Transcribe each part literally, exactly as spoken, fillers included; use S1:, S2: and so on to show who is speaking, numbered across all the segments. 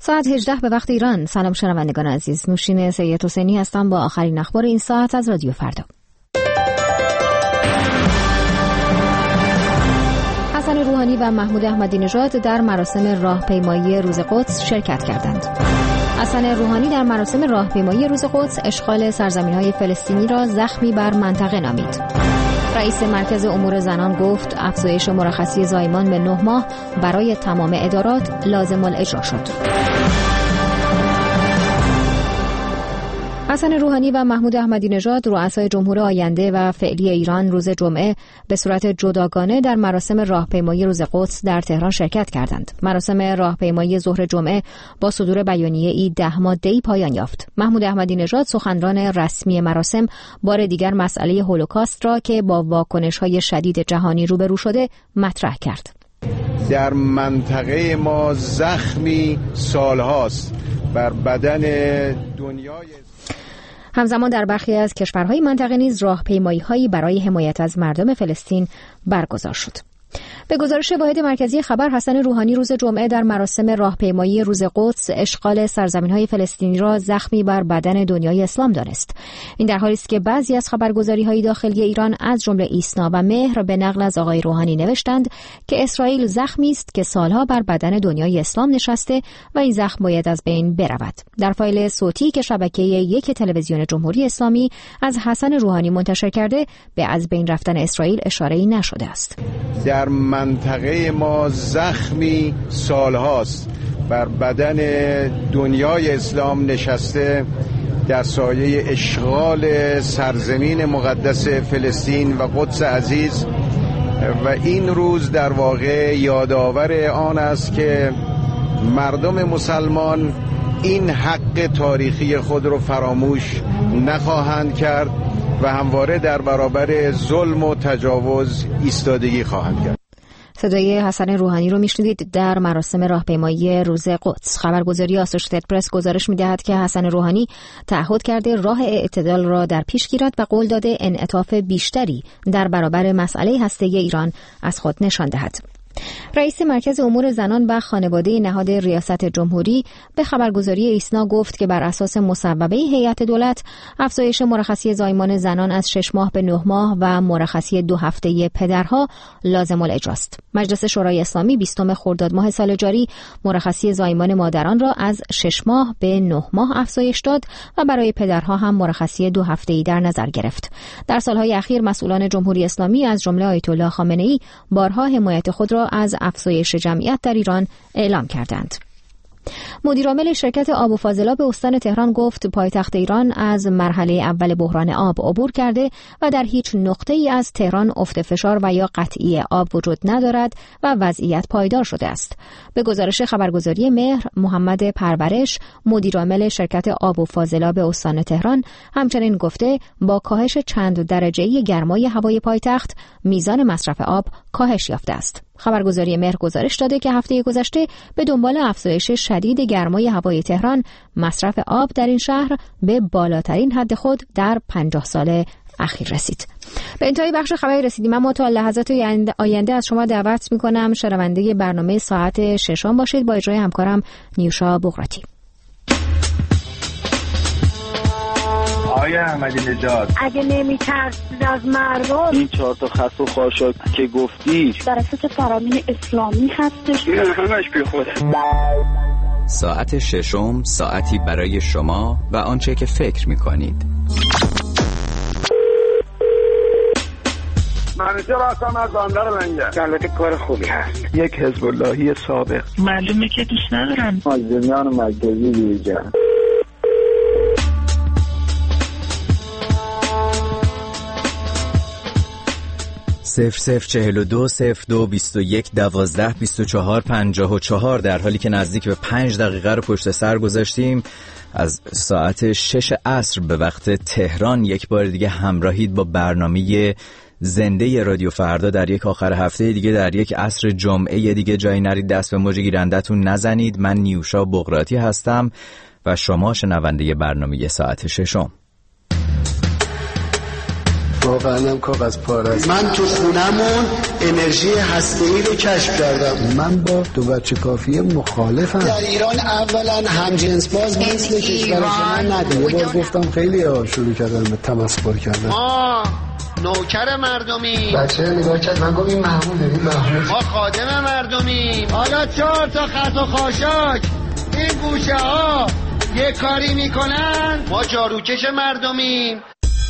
S1: ساعت هجده به وقت ایران. سلام شنوندگان عزیز، نوشین سید حسینی هستم با آخرین اخبار این ساعت از رادیو فردا. حسن روحانی و محمود احمدی نژاد در مراسم راهپیمایی روز قدس شرکت کردند. حسن روحانی در مراسم راهپیمایی روز قدس اشغال سرزمین‌های فلسطینی را زخمی بر منطقه نامید. رئیس مرکز امور زنان گفت افزایش مرخصی زایمان به نه ماه برای تمام ادارات لازم الاجرا شد. حسن روحانی و محمود احمدی نژاد رؤسای جمهور آینده و فعلی ایران روز جمعه به صورت جداگانه در مراسم راهپیمایی روز قدس در تهران شرکت کردند. مراسم راهپیمایی ظهر جمعه با صدور بیانیه‌ای ده ماده‌ای پایان یافت. محمود احمدی نژاد سخنران رسمی مراسم بار دیگر مسئله هولوکاست را که با واکنش‌های شدید جهانی روبرو شده مطرح کرد.
S2: در منطقه ما زخمی سالهاست بر بدن دنیای.
S1: همزمان در برخی از کشورهای منطقه نیز راهپیمایی‌هایی برای حمایت از مردم فلسطین برگزار شد. به گزارش واحد مرکزی خبر، حسن روحانی روز جمعه در مراسم راهپیمایی روز قدس اشغال سرزمین‌های فلسطینی را زخمی بر بدن دنیای اسلام دانست. این در حالی است که بعضی از خبرگزاری‌های داخلی ایران از جمله ایسنا و مهر به نقل از آقای روحانی نوشتند که اسرائیل زخمی است که سالها بر بدن دنیای اسلام نشسته و این زخم باید از بین برود. در فایل صوتی که شبکه یک تلویزیون جمهوری اسلامی از حسن روحانی منتشر کرده، به از بین رفتن اسرائیل اشاره‌ای نشده است.
S2: در منطقه ما زخمی سالهاست بر بدن دنیای اسلام نشسته در سایه اشغال سرزمین مقدس فلسطین و قدس عزیز، و این روز در واقع یادآور آن است که مردم مسلمان این حق تاریخی خود را فراموش نخواهند کرد و همواره در برابر ظلم و تجاوز ایستادگی خواهند کرد.
S1: صدای حسن روحانی رو میشنیدید در مراسم راهپیمایی روز قدس. خبرگزاری آسوشیتد پرس گزارش میدهد که حسن روحانی تعهد کرده راه اعتدال را در پیش گیرد و قول داده انعطاف بیشتری در برابر مسئله هسته‌ای ایران از خود نشان دهد. رئیس مرکز امور زنان و خانواده نهاد ریاست جمهوری به خبرگزاری ایسنا گفت که بر اساس مصوبه هیئت دولت افزایش مرخصی زایمان زنان از شش ماه به نه ماه و مرخصی دو هفته‌ای پدرها لازم الاجراست. مجلس شورای اسلامی بیستم خرداد ماه سال جاری مرخصی زایمان مادران را از شش ماه به نه ماه افزایش داد و برای پدرها هم مرخصی دو هفته‌ای در نظر گرفت. در سالهای اخیر مسئولان جمهوری اسلامی از جمله آیت الله خامنه‌ای بارها حمایت خود را از افزایش جمعیت در ایران اعلام کردند. مدیرعامل شرکت آب و فاضلاب استان تهران گفت پایتخت ایران از مرحله اول بحران آب عبور کرده و در هیچ نقطه‌ای از تهران افت فشار و یا قطعی آب وجود ندارد و وضعیت پایدار شده است. به گزارش خبرگزاری مهر، محمد پرورش، مدیرعامل شرکت آب و فاضلاب استان تهران، همچنین گفته با کاهش چند درجه‌ای گرمای هوای پایتخت میزان مصرف آب کاهش یافته است. خبرگزاری مهر گزارش داده که هفته گذشته به دنبال افزایش شدید گرمای هوای تهران، مصرف آب در این شهر به بالاترین حد خود در پنجاه سال اخیر رسید. به انتهای بخش خبری رسیدیم، اما تا لحظات آینده از شما دعوت می‌کنم شنونده برنامه ساعت ششم باشید با اجرای همکارم نیوشا بغراتی.
S3: آقای احمدی نژاد،
S4: اگه نمی‌ترسید از مردم،
S3: این چهار تا خط و خاشاک که گفتی
S4: در اساس فرامین اسلامی هستش،
S3: این همش بی خوده.
S5: ساعت ششم، ساعتی برای شما و آنچه که فکر می‌کنید.
S6: منیجر هستم از بندر لنگر.
S3: البته کار خوبی هست. یک حزب اللهی سابق.
S7: معلومه که دوست ندارن.
S6: مازدمیان مرکزی دیگر.
S5: صفر صفر چهل و دو صفر دو بیست و یک دوازده بیست و چهار پنجاه و چهار. در حالی که نزدیک به پنج دقیقه رو پشت سر گذاشتیم از ساعت شش عصر به وقت تهران، یک بار دیگه همراهید با برنامه زنده رادیو فردا در یک آخر هفته دیگه، در یک عصر جمعه دیگه. جایی نرید دست به موج گیرندتون نزنید. من نیوشا بغراتی هستم و شما شنونده برنامه ساعت ششم.
S8: واقعا هم کاغذ پاره است. من تو خونمون انرژی هسته‌ای رو کشف کردم. من با دو بچه کافی مخالفم. در ایران اولا هم جنس باز مثل کشور شما نداره. یه بار گفتم خیلی ها شروع کردن به تمسخر کردن. ما نوکر مردمی. بچه نگاه کرد من گفتم این محمود این محمود. ما خادم مردمی. حالا چهار تا خط و خاشاک این گوشه ها یه کاری میکنن. ما جاروکش مردمیم.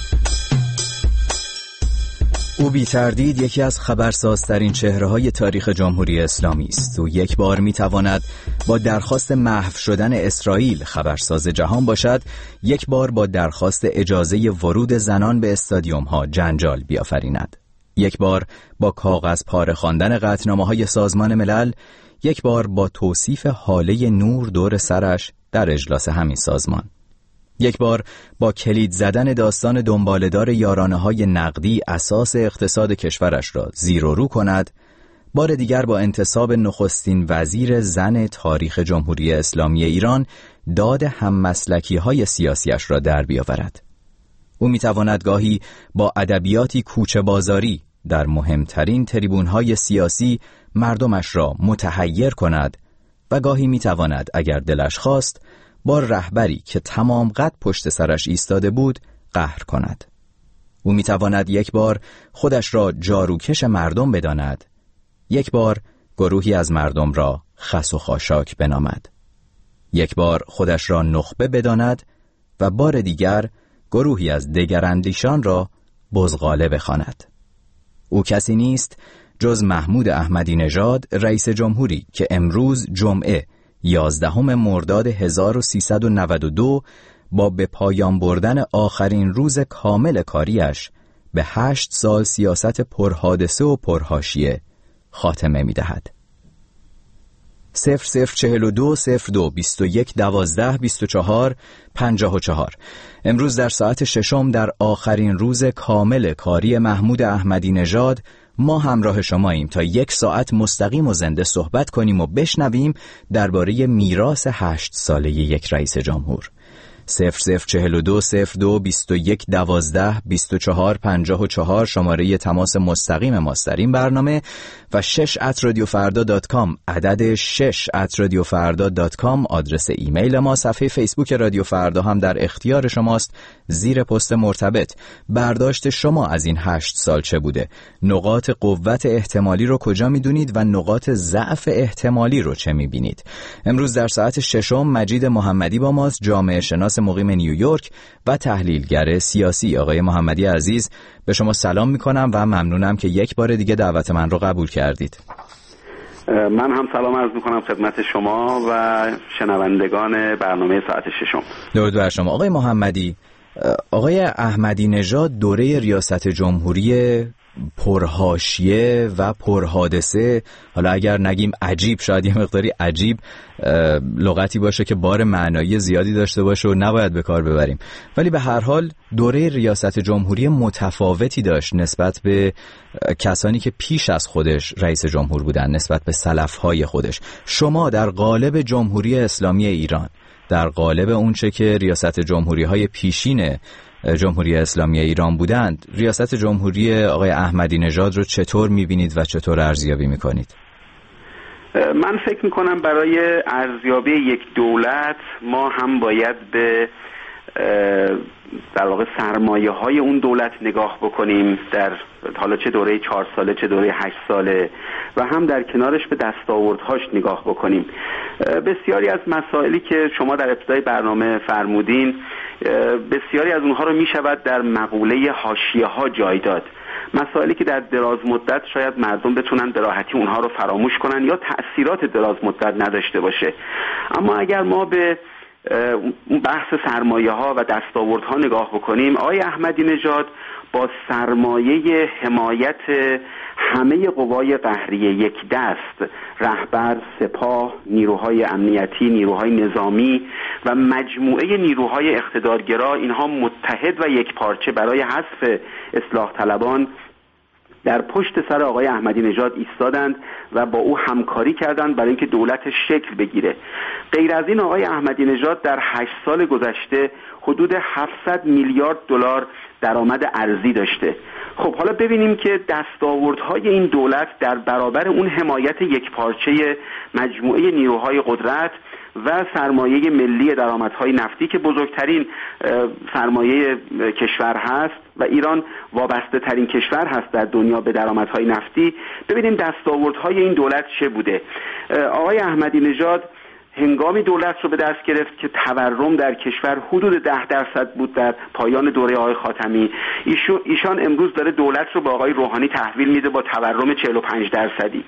S5: او بی تردید یکی از خبرسازترین چهره‌های تاریخ جمهوری اسلامی است. او یک بار می‌تواند با درخواست محو شدن اسرائیل خبرساز جهان باشد، یک بار با درخواست اجازه ورود زنان به استادیوم‌ها جنجال بیافریند، یک بار با کاغذ پاره خواندن قطعنامه‌های سازمان ملل، یک بار با توصیف حاله نور دور سرش در اجلاس همین سازمان، یک بار با کلید زدن داستان دنباله‌دار یارانه‌های نقدی اساس اقتصاد کشورش را زیر و رو کند، بار دیگر با انتصاب نخستین وزیر زن تاریخ جمهوری اسلامی ایران داد هممسلکی‌های سیاسیش را در بیاورد. او می‌تواند گاهی با ادبیاتی کوچه بازاری در مهمترین تریبون‌های سیاسی مردمش را متحیر کند و گاهی می‌تواند اگر دلش خواست با رهبری که تمام قد پشت سرش ایستاده بود قهر کند. او میتواند یک بار خودش را جاروکش مردم بداند، یک بار گروهی از مردم را خس و خاشاک بنامد، یک بار خودش را نخبه بداند و بار دیگر گروهی از دگراندیشان را بزغاله بخواند. او کسی نیست جز محمود احمدی نژاد، رئیس جمهوری که امروز جمعه یازدهم مرداد هزار و سیصد و نود و دو با به پایان بردن آخرین روز کامل کاریش به هشت سال سیاست پرحادثه و پرحاشیه خاتمه می دهد. صفر صفر چهل و دو صفر دو بیست و یک دوازده بیست و چهار پنجاه و چهار. امروز در ساعت ششم در آخرین روز کامل کاری محمود احمدی نژاد ما همراه شماییم تا یک ساعت مستقیم و زنده صحبت کنیم و بشنویم درباره میراث هشت ساله یک رئیس جمهور. صفر صفر چهل و دو صفر دو بیست و یک دوازده بیست و چهار پنجاه و چهار شماره تماس مستقیم ماست در این برنامه و شش ات رادیو فردا دات کام عدد شش ات رادیو فردا دات کام آدرس ایمیل ما. صفحه فیسبوک رادیو فردا هم در اختیار شماست. زیر پست مرتبط برداشت شما از این هشت سال چه بوده؟ نقاط قوت احتمالی رو کجا میدونید و نقاط ضعف احتمالی رو چه میبینید؟ امروز در ساعت ششم مجید محمدی با ماست، جامعه شناس مقیم نیویورک و تحلیلگر سیاسی. آقای محمدی عزیز، به شما سلام میکنم و ممنونم که یک بار دیگه دعوت من رو قبول کردید.
S3: من هم سلام عرض میکنم خدمت شما و شنوندگان برنامه ساعت ششم.
S5: درود بر شما. آقای محمدی، آقای احمدی نژاد دوره ریاست جمهوری پرحاشیه و پرحادثه، حالا اگر نگیم عجیب، شاید یه مقداری عجیب لغتی باشه که بار معنایی زیادی داشته باشه و نباید به کار ببریم، ولی به هر حال دوره ریاست جمهوری متفاوتی داشت نسبت به کسانی که پیش از خودش رئیس جمهور بودن، نسبت به سلفهای خودش. شما در قالب جمهوری اسلامی ایران، در قالب اونچه که ریاست جمهوری‌های پیشین جمهوری اسلامی ایران بودند، ریاست جمهوری آقای احمدی نژاد رو چطور می‌بینید و چطور ارزیابی می‌کنید؟
S3: من فکر می‌کنم برای ارزیابی یک دولت ما هم باید به در واقع سرمایه‌های اون دولت نگاه بکنیم، در حالا چه دوره چهار ساله چه دوره هشت ساله، و هم در کنارش به دستاوردهاش نگاه بکنیم. بسیاری از مسائلی که شما در ابتدای برنامه فرمودین، بسیاری از اونها رو میشود در مقوله حاشیه‌ها جای داد. مسائلی که در دراز مدت شاید مردم بتونن به راحتی اونها رو فراموش کنن یا تأثیرات دراز مدت نداشته باشه. اما اگر ما به بحث سرمایه ها و دستاوردها نگاه بکنیم، آقای احمدی نژاد با سرمایه حمایت همه قوای قهریه یک دست، رهبر، سپاه، نیروهای امنیتی، نیروهای نظامی و مجموعه نیروهای اقتدارگرا، اینها متحد و یک پارچه برای حذف اصلاح طلبان در پشت سر آقای احمدی نژاد ایستادند و با او همکاری کردند برای اینکه دولت شکل بگیره. غیر از این آقای احمدی نژاد در هشت سال گذشته حدود هفتصد میلیارد دلار درآمد ارزی داشته. خب حالا ببینیم که دستاوردهای این دولت در برابر اون حمایت یکپارچه مجموعه نیروهای قدرت و سرمایه ملی درآمدهای نفتی که بزرگترین سرمایه کشور هست و ایران وابسته ترین کشور هست در دنیا به درآمدهای نفتی، ببینیم دستاوردهای این دولت چه بوده. آقای احمدی نژاد هنگامی دولت رو به دست گرفت که تورم در کشور حدود ده درصد بود در پایان دوره آقای خاتمی. ایشان امروز داره دولت رو به آقای روحانی تحویل میده با تورم چهل و پنج درصدی.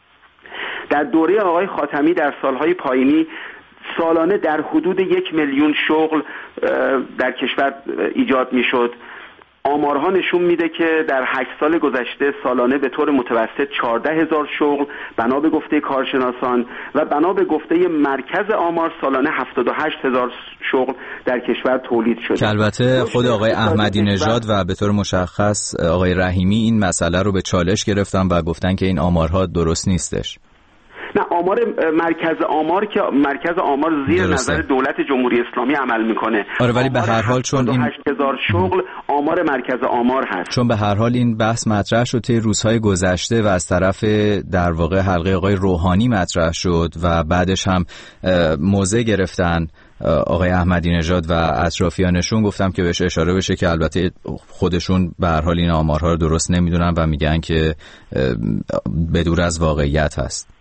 S3: در دوره آقای خاتمی در سالهای پایینی سالانه در حدود یک میلیون شغل در کشور ایجاد میشد. آمارها نشون میده که در هشت سال گذشته سالانه به طور متوسط چهارده هزار شغل بنا به گفته کارشناسان و بنا به گفته مرکز آمار سالانه هفتاد و هشت هزار شغل در کشور تولید شده
S5: که البته خود آقای احمدی نژاد و به طور مشخص آقای رحیمی این مسئله رو به چالش گرفتن و گفتن که این آمارها درست نیستش.
S3: نه، آمار مرکز آمار که مرکز آمار زیر درسته. نظر دولت جمهوری اسلامی عمل میکنه.
S5: آره ولی به هر حال چون این
S3: هشت هزار شغل آمار مرکز آمار هست.
S5: چون به هر حال این بحث مطرح شد طی روزهای گذشته و از طرف در واقع حلقه آقای روحانی مطرح شد و بعدش هم موضع گرفتن آقای احمدی نژاد و اطرافیانشون، گفتم که بهش اشاره بشه که البته خودشون به هر حال این آمارها رو درست نمیدونن و میگن که بدور از واقعیت هست.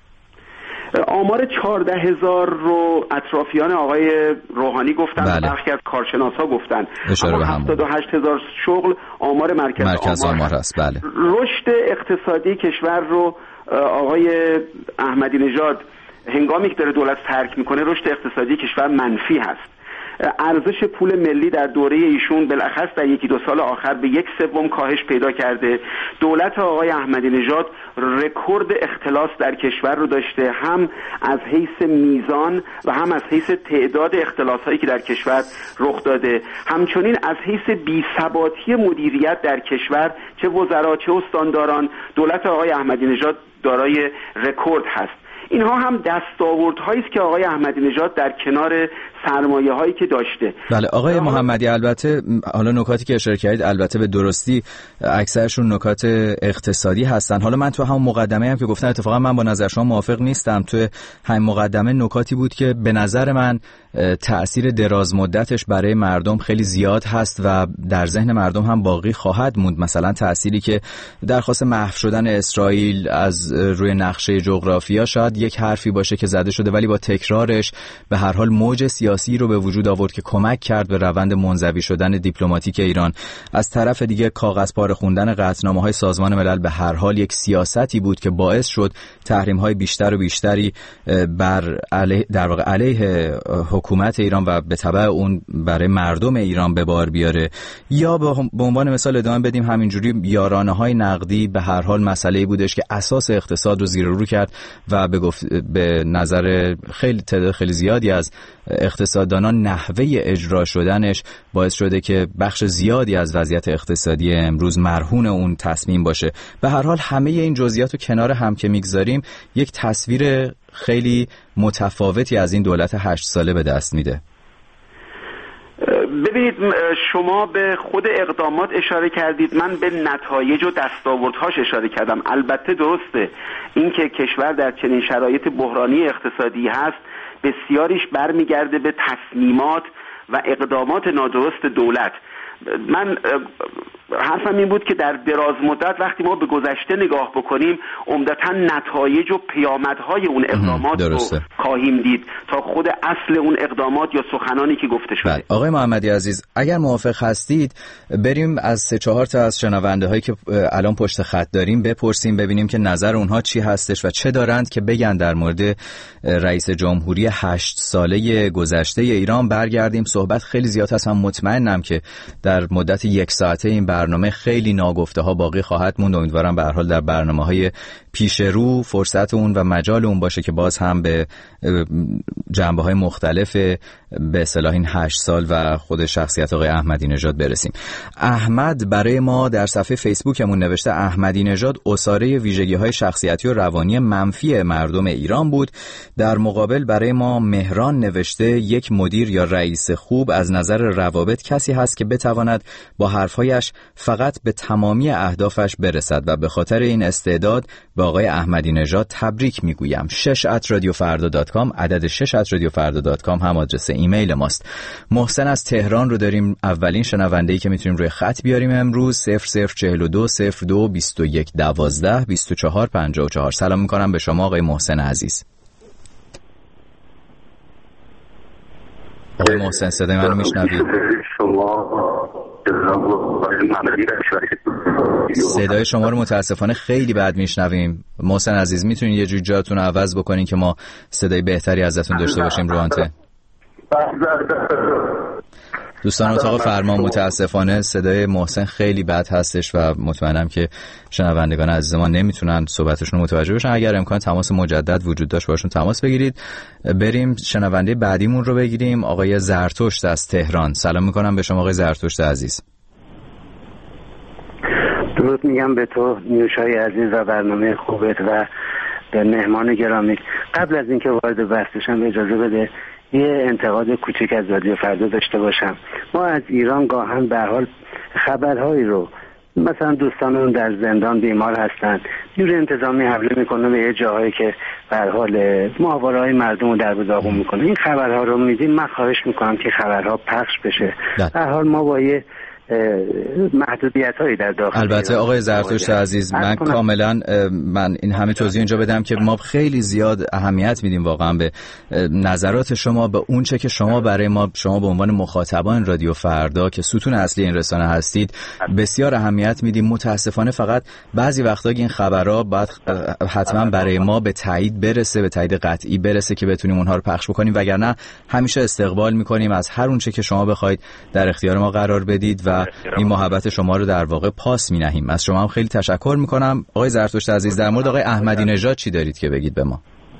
S3: آمار چهارده هزار رو اطرافیان آقای روحانی گفتن،
S5: بله.
S3: برخی از کارشناسا گفتن،
S5: اما
S3: هفتاد و هشت هزار شغل آمار مرکز,
S5: مرکز
S3: آمار,
S5: آمار هست. بله.
S3: رشد اقتصادی کشور رو آقای احمدی نژاد هنگامی که داره دولت ترک میکنه رشد اقتصادی کشور منفی هست. ارزش پول ملی در دوره ایشون بالاخص در یکی دو سال آخر به یک سوم کاهش پیدا کرده. دولت آقای احمدی نژاد رکورد اختلاس در کشور رو داشته، هم از حیث میزان و هم از حیث تعداد اختلاس‌هایی که در کشور رخ داده. همچنین از حیث بی‌ثباتی مدیریت در کشور، چه وزرا چه استانداران، دولت آقای احمدی نژاد دارای رکورد هست. اینها هم دستاوردهایی است که آقای احمدی نژاد در کنار سرمایه‌هایی که داشته.
S5: بله آقای محمدی، البته حالا نکاتی که اشاره کردید البته به درستی اکثرشون نکات اقتصادی هستن. حالا من تو همون مقدمه هم که گفتن اتفاقا من با نظر شما موافق نیستم. تو همین مقدمه نکاتی بود که به نظر من تأثیر دراز مدتش برای مردم خیلی زیاد هست و در ذهن مردم هم باقی خواهد موند. مثلا تأثیری که درخواست محو شدن اسرائیل از روی نقشه جغرافیا شاید یک حرفی باشه که زده شده، ولی با تکرارش به هر حال موج سیاسی رو به وجود آورد که کمک کرد به روند منزوی شدن دیپلماتیک ایران. از طرف دیگه کاغذ پاره خوندن قطعنامه‌های سازمان ملل به هر حال یک سیاستی بود که باعث شد تحریم‌های بیشتر و بیشتری بر علیه در واقع علیه حکومت ایران و به تبع اون برای مردم ایران به بار بیاره. یا به عنوان مثال ادامه بدیم همینجوری یارانه‌های نقدی به هر حال مسئله‌ای بودش که اساس اقتصاد رو زیر و رو کرد و به گفت به نظر خیلی تعداد خیلی زیادی از اقتصاددانان نحوه اجرا شدنش باعث شده که بخش زیادی از وضعیت اقتصادی امروز مرهون اون تصمیم باشه. به هر حال همه این جزئیات رو کنار هم که میگذاریم یک تصویر خیلی متفاوتی از این دولت هشت ساله به دست میده.
S3: ببینید شما به خود اقدامات اشاره کردید، من به نتایج و دستاوردهاش اشاره کردم. البته درسته اینکه کشور در چنین شرایط بحرانی اقتصادی هست بسیاریش برمیگرده به تصمیمات و اقدامات نادرست دولت. من حرفم این بود که در دراز مدت وقتی ما به گذشته نگاه بکنیم عمدتاً نتایج و پیامدهای اون اقدامات رو خواهیم دید تا خود اصل اون اقدامات یا سخنانی که گفته شده.
S5: بله. آقای محمدی عزیز اگر موافق هستید بریم از سه چهار تا از شنونده هایی که الان پشت خط داریم بپرسیم ببینیم که نظر اونها چی هستش و چه دارند که بگن در مورد رئیس جمهوری هشت ساله گذشته ایران. برگردیم صحبت خیلی زیاد هست، هم مطمئنم که در مدت یک ساعته این برنامه خیلی ناگفته ها باقی خواهد موند. امیدوارم به هر حال در برنامه‌های پیش رو فرصت اون و مجال اون باشه که باز هم به جنبه‌های مختلف به اصطلاح این هشت سال و خود شخصیت آقای احمدی نژاد برسیم. احمد برای ما در صفحه فیسبوکمون نوشته احمدی نژاد اساره ویژگی‌های شخصیتی و روانی منفی مردم ایران بود. در مقابل برای ما مهران نوشته یک مدیر یا رئیس خوب از نظر روابط کسی هست که بتواند با حرفهایش فقط به تمامی اهدافش برسد و به خاطر این استعداد به آقای احمدی نژاد تبریک میگویم. شش ات رادیو فردا دات کام، عدد شش ات رادیو فردا دات کام هم آدرس ایمیل ماست. محسن از تهران رو داریم، اولین شنونده‌ای که میتونیم روی خط بیاریم امروز. صفر صفر چهل و دو صفر دو بیست و یک دوازده بیست و چهار پنجاه و چهار. سلام میکنم به شما آقای محسن عزیز. آقای محسن صدای منو میشنوید؟ صدای شما رو متاسفانه خیلی بد میشنویم. محسن عزیز میتونین یه جوری جاتون رو عوض بکنین که ما صدای بهتری ازتون داشته باشیم رو آنتن؟ دوستان اتاق فرمان متاسفانه صدای محسن خیلی بد هستش و مطمئنم که شنوندگان عزیز ما نمیتونن صحبتشون رو متوجه بشن. اگر امکان تماس مجدد وجود داشت باشون تماس بگیرید. بریم شنونده بعدیمون رو بگیریم، آقای زرتشت از تهران. سلام میکنم به شما آقای زرتشت عزیز.
S9: درود میگم به تو نیوشای عزیز و برنامه خوبت و به مهمان گرامی. قبل از اینکه وارد بحث بشم اجازه بده یه انتقاد کوچک از رادیو فردا داشته باشم. ما از ایران گاهن به هر حال خبرهایی رو، مثلا دوستانمون در زندان بیمار هستن، نیروی انتظامی حمله میکنه به یه جاهایی که به هر حال ماهواره‌های مردم رو در به داغون میکنه، این خبرها رو میدیم. من خواهش میکنم که خبرها پخش بشه. به هر حال ما با یه محدودیت هایی در داخل.
S5: البته آقای زرتشت عزیز من کاملا من این همه توضیح اینجا بدم که ما خیلی زیاد اهمیت میدیم واقعا به نظرات شما، به اون چه که شما برای ما، شما به عنوان مخاطبان رادیو فردا که ستون اصلی این رسانه هستید بسیار اهمیت میدیم. متاسفانه فقط بعضی وقتا این خبرها باید حتما برای ما به تایید برسه، به تایید قطعی برسه که بتونیم اونها رو پخش بکنیم، وگرنه همیشه استقبال میکنیم از هر اون چه که شما بخواید در اختیار ما قرار بدید و این محبت شما رو در واقع پاس می‌نهیم. از شما هم خیلی تشکر میکنم. آقای زرتشت عزیز در مورد آقای احمدی نژاد چی دارید که بگید به ما؟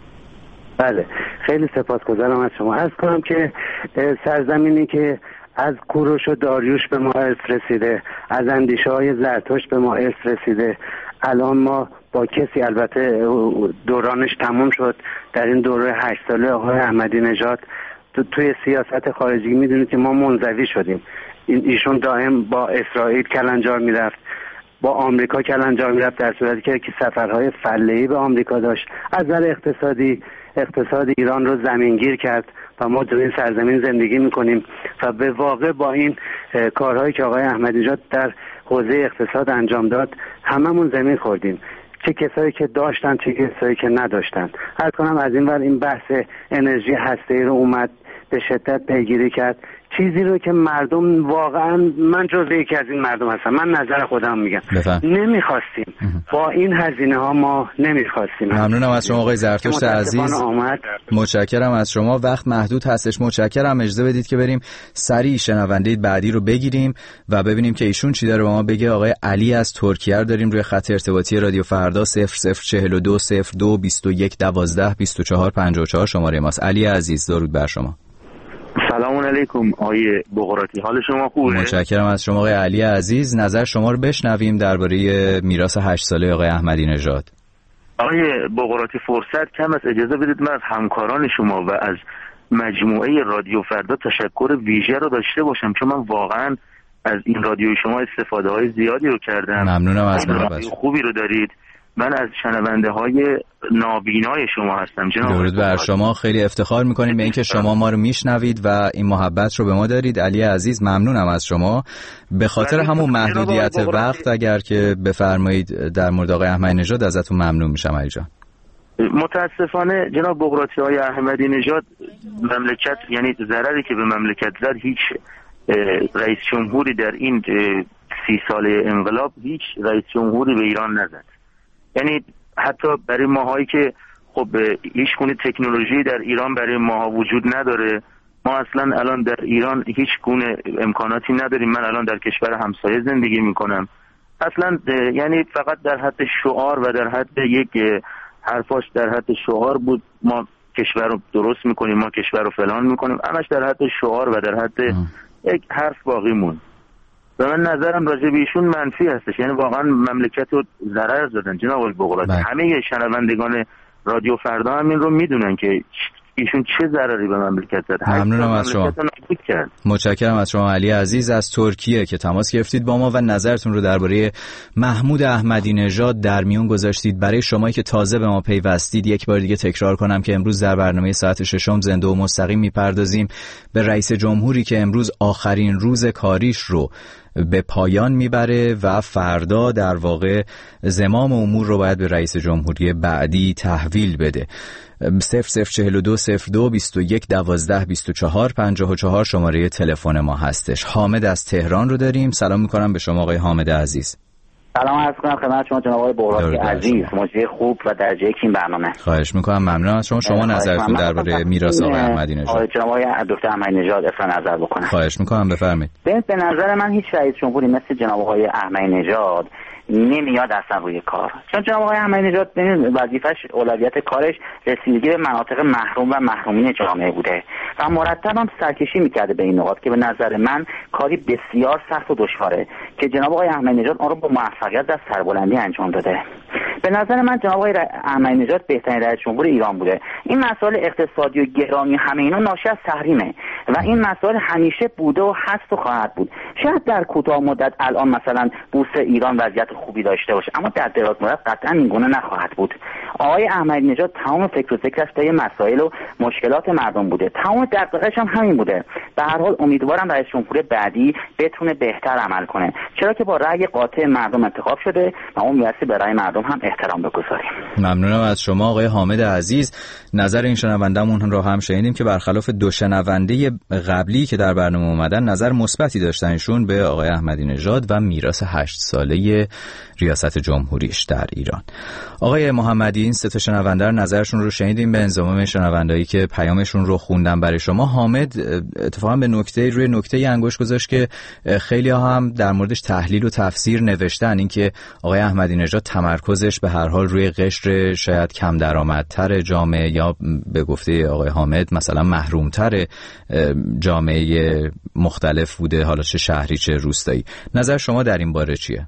S9: بله خیلی سپاسگزارم از شما. عرض کنم که سرزمینی که از کوروش و داریوش به ما ارث رسیده، از اندیشه های زرتشت به ما ارث رسیده، الان ما با کسی، البته دورانش تموم شد، در این دوره هشت ساله آقای احمدی نژاد تو توی سیاست خارجی میدونید که ما منزوی شدیم. این ایشون دائم با اسرائیل کلنجار میرفت، با آمریکا کلنجار میرفت، در صورتی که سفرهای فله‌ای به آمریکا داشت. از نظر اقتصادی اقتصاد ایران رو زمینگیر کرد و ما در این سرزمین زندگی میکنیم و به واقع با این کارهایی که آقای احمدی نژاد در حوزه اقتصاد انجام داد هممون زمین خوردیم، چه کسایی که داشتن چه کسایی که نداشتن. هر کنم از این ور این بحث انرژی هسته‌ای رو اومد به شدت پیگیری کرد، چیزی رو که مردم واقعا، من جزو یکی از این مردم هستم، من نظر خودم میگم بفهم. نمیخواستیم با این هزینه ها، ما نمیخواستیم.
S5: ممنونم از شما آقای زرتشت عزیز، متشکرم از شما. وقت محدود هستش، متشکرم. اجازه بدید که بریم سریع شنونده بعدی رو بگیریم و ببینیم که ایشون چی داره با ما بگه. آقای علی از ترکیه رو داریم روی خط ارتباطی رادیو فردا. صفر صفر چهل و دو صفر دو بیست و یک دوازده بیست و چهار پنجاه و چهار شماره ماست. علی عزیز درود بر شما.
S10: سلام علیکم آقای بقراتی، حال شما خوبه؟
S5: متشکرم از شما آقای علی عزیز. نظر شما رو بشنویم درباره میراث هشت ساله آقای احمدی نژاد.
S10: آقای بقراتی فرصت کم است، اجازه بدید من از همکاران شما و از مجموعه رادیو فردا تشکر ویژه رو داشته باشم، چون من واقعا از این رادیو شما استفاده های زیادی رو کردم.
S5: ممنونم از محبت
S10: خوبی رو دارید. من از شنونده های نابینای شما هستم جناب.
S5: درود بر شما، خیلی افتخار میکنیم به اینکه شما ما رو میشنوید و این محبت رو به ما دارید. علی عزیز ممنونم از شما. به خاطر همون محدودیت وقت اگر که بفرمایید در مورد آقای احمدی نژاد ازتون ممنون میشم علی جان.
S10: متاسفانه جناب بقراتی های احمدی نژاد مملکت، یعنی ضرری که به مملکت زد، هیچ رئیس جمهوری در این سی ساله انقلاب هیچ رئیس جمهوری به ایران نزد. یعنی حتی برای ماهایی که خب هیچ گونه تکنولوژی در ایران برای ماها وجود نداره، ما اصلا الان در ایران هیچ گونه امکاناتی نداریم. من الان در کشور همسایه زندگی میکنم اصلا یعنی فقط در حد شعار و در حد یک حرفاش در حد شعار بود، ما کشور رو درست میکنیم، ما کشور رو فلان میکنیم، همش در حد شعار و در حد ام. یک حرف باقی مون. و من نظرم راجع به ایشون منفی هستش، یعنی واقعا مملکت رو ضرر زدن جناب آقای بغراتی. همه شنوندگان رادیو فردا هم این رو میدونن که ایشون چه ضرری به مملکت زد.
S5: ممنونم از شما. متشکرم از شما علی عزیز از ترکیه که تماس گرفتید با ما و نظرتون رو درباره محمود احمدی نژاد در میون گذاشتید. برای شمایی که تازه به ما پیوستید یک بار دیگه تکرار کنم که امروز در برنامه ساعت ششم زنده و مستقیم میپردازیم به رئیس جمهوری که امروز آخرین روز کاریش رو به پایان میبره و فردا در واقع زمام امور رو باید به رئیس جمهوری بعدی تحویل بده. صفر صفر چهل و دو صفر دو بیست و یک دوازده بیست و چهار پنجاه و چهار شماره تلفن ما هستش. حامد از تهران رو داریم. سلام میکنم به شما آقای حامد عزیز.
S11: سلام عرض کنم خدمت شما جناب آقای بغراتی عزیز، مجری خوب و درجه یک این برنامه.
S5: خواهش میکنم. ممنون از شما. شما نظرتون درباره میراث آقای احمدی نژاد.
S11: جناب آقای دکتر احمدی نژاد افرا نظر بکنم.
S5: خواهش میکنم بفرمایید.
S11: به نظر من هیچ رئیس جمهوری مثل جناب آقای احمدی نژاد نمیاد اصلا روی کار، چون جناب آقای احمدی نژاد وظیفش اولویت کارش رسیدگی به مناطق محروم و محرومین جامعه بوده و مرتب هم سرکشی میکرده به این نقاط که به نظر من کاری بسیار سخت و دشواره که جناب آقای احمدی نژاد آن رو با موفقیت در سربلندی انجام داده. به نظر من جناب آقای احمدی نژاد بهترین رئیس جمهور ایران بوده. این مسائل اقتصادی و گرانی همه اینا ناشی از تحریمه و این مسائل همیشه بوده و هست و خواهد بود. شاید در کوتاه مدت الان مثلا بورس ایران وضعیت خوبی داشته باشه، اما در دراز مدت قطعا این گونه نخواهد بود. آقای احمدی نژاد تمام فکر و ذکرش پی مسائل و مشکلات مردم بوده، تمام دغدغه‌اش هم همین بوده. به هر حال امیدوارم رئیس جمهور بعدی بتونه بهتر عمل کنه، چرا که با رأی قاطع مردم انتخاب شده و اون می‌رسه به رأی مردم هم احترام بگذاریم.
S5: ممنونم از شما آقای حامد عزیز. نظر این شنونده‌مون رو هم شنیدیم که برخلاف دو شنونده قبلی که در برنامه اومدن نظر مثبتی داشتن ایشون به آقای احمدی نژاد و میراث هشت ساله ریاست جمهوریش در ایران. آقای محمدی این سه تا شنونده نظرشون رو شنیدیم. به انضمام شنوندهایی که پیامشون رو خوندم برای شما، حامد اتفاقا به نکته روی نکته انگشت گذاشت که خیلی ها هم در موردش تحلیل و تفسیر نوشتن، اینکه آقای احمدی نژاد تمرکزش به هر حال روی قشر شاید کم درآمدتر جامعه یا به گفته آقای حامد مثلا محرومتر جامعه مختلف بوده، حالا چه شهری چه روستایی. نظر شما در این باره چیه؟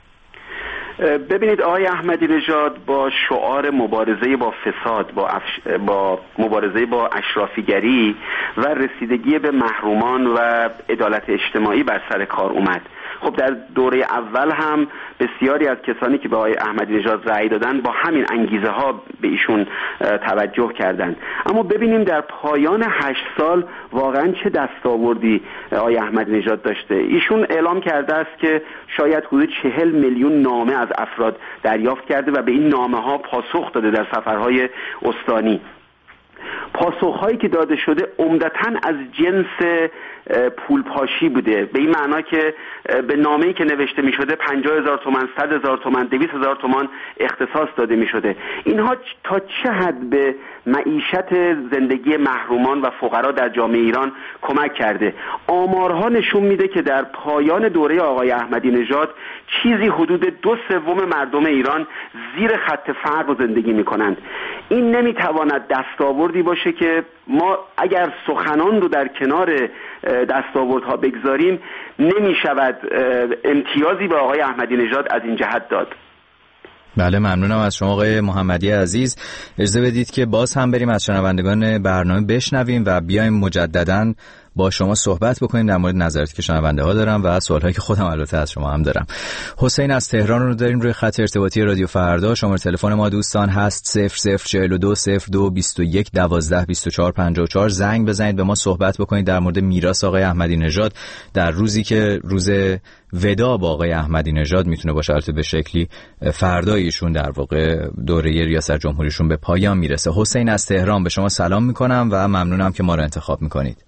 S3: ببینید آقای احمدی نژاد با شعار مبارزه با فساد، با, افش... با مبارزه با اشرافیگری و رسیدگی به محرومان و عدالت اجتماعی بر سر کار اومد. خب در دوره اول هم بسیاری از کسانی که به آقای احمدی نژاد رأی دادن با همین انگیزه ها به ایشون توجه کردند. اما ببینیم در پایان هشت سال واقعا چه دستاوردی آقای احمدی نژاد داشته. ایشون اعلام کرده است که شاید حدود چهل میلیون نامه از افراد دریافت کرده و به این نامه ها پاسخ داده در سفرهای استانی. پاسخهایی که داده شده عمدتاً از جنس پول پاشی بوده، به این معنا که به نامه‌ای که نوشته می شده پنجاه هزار تومان، صد هزار تومان، دویست هزار تومان اختصاص داده می شده. اینها تا چه حد به معیشت زندگی محرومان و فقرا در جامعه ایران کمک کرده؟ آمارها نشون میده که در پایان دوره آقای احمدی نژاد چیزی حدود دو سوم مردم ایران زیر خط فقر زندگی می کنند. این نمیتواند دستاوردی باشه که ما اگر سخنان رو در کنار دستاوردها بگذاریم نمی شود امتیازی به آقای احمدی نژاد از این جهت داد.
S5: بله ممنونم از شما آقای محمدی عزیز. اجازه بدید که باز هم بریم از شنوندگان برنامه بشنویم و بیایم مجدداً با شما صحبت بکنیم در مورد نظراتی که شنونده ها دارم و سوالهایی که خودم البته از شما هم دارم. حسین از تهران رو داریم روی خط ارتباطی رادیو فردا. شماره تلفن ما دوستان هست صفر صفر چهل و دو صفر دو بیست و یک دوازده بیست و چهار پنجاه و چهار. زنگ بزنید به ما صحبت بکنید در مورد میراث آقای احمدی نژاد در روزی که روز ودا با آقای احمدی نژاد میتونه باشه، البته به شکلی فردایشون در واقع دوره ریاست جمهوریشون به پایان میرسه. حسین از تهران به شما سلام میکنم و ممنونم که ما رو انتخاب میکنید.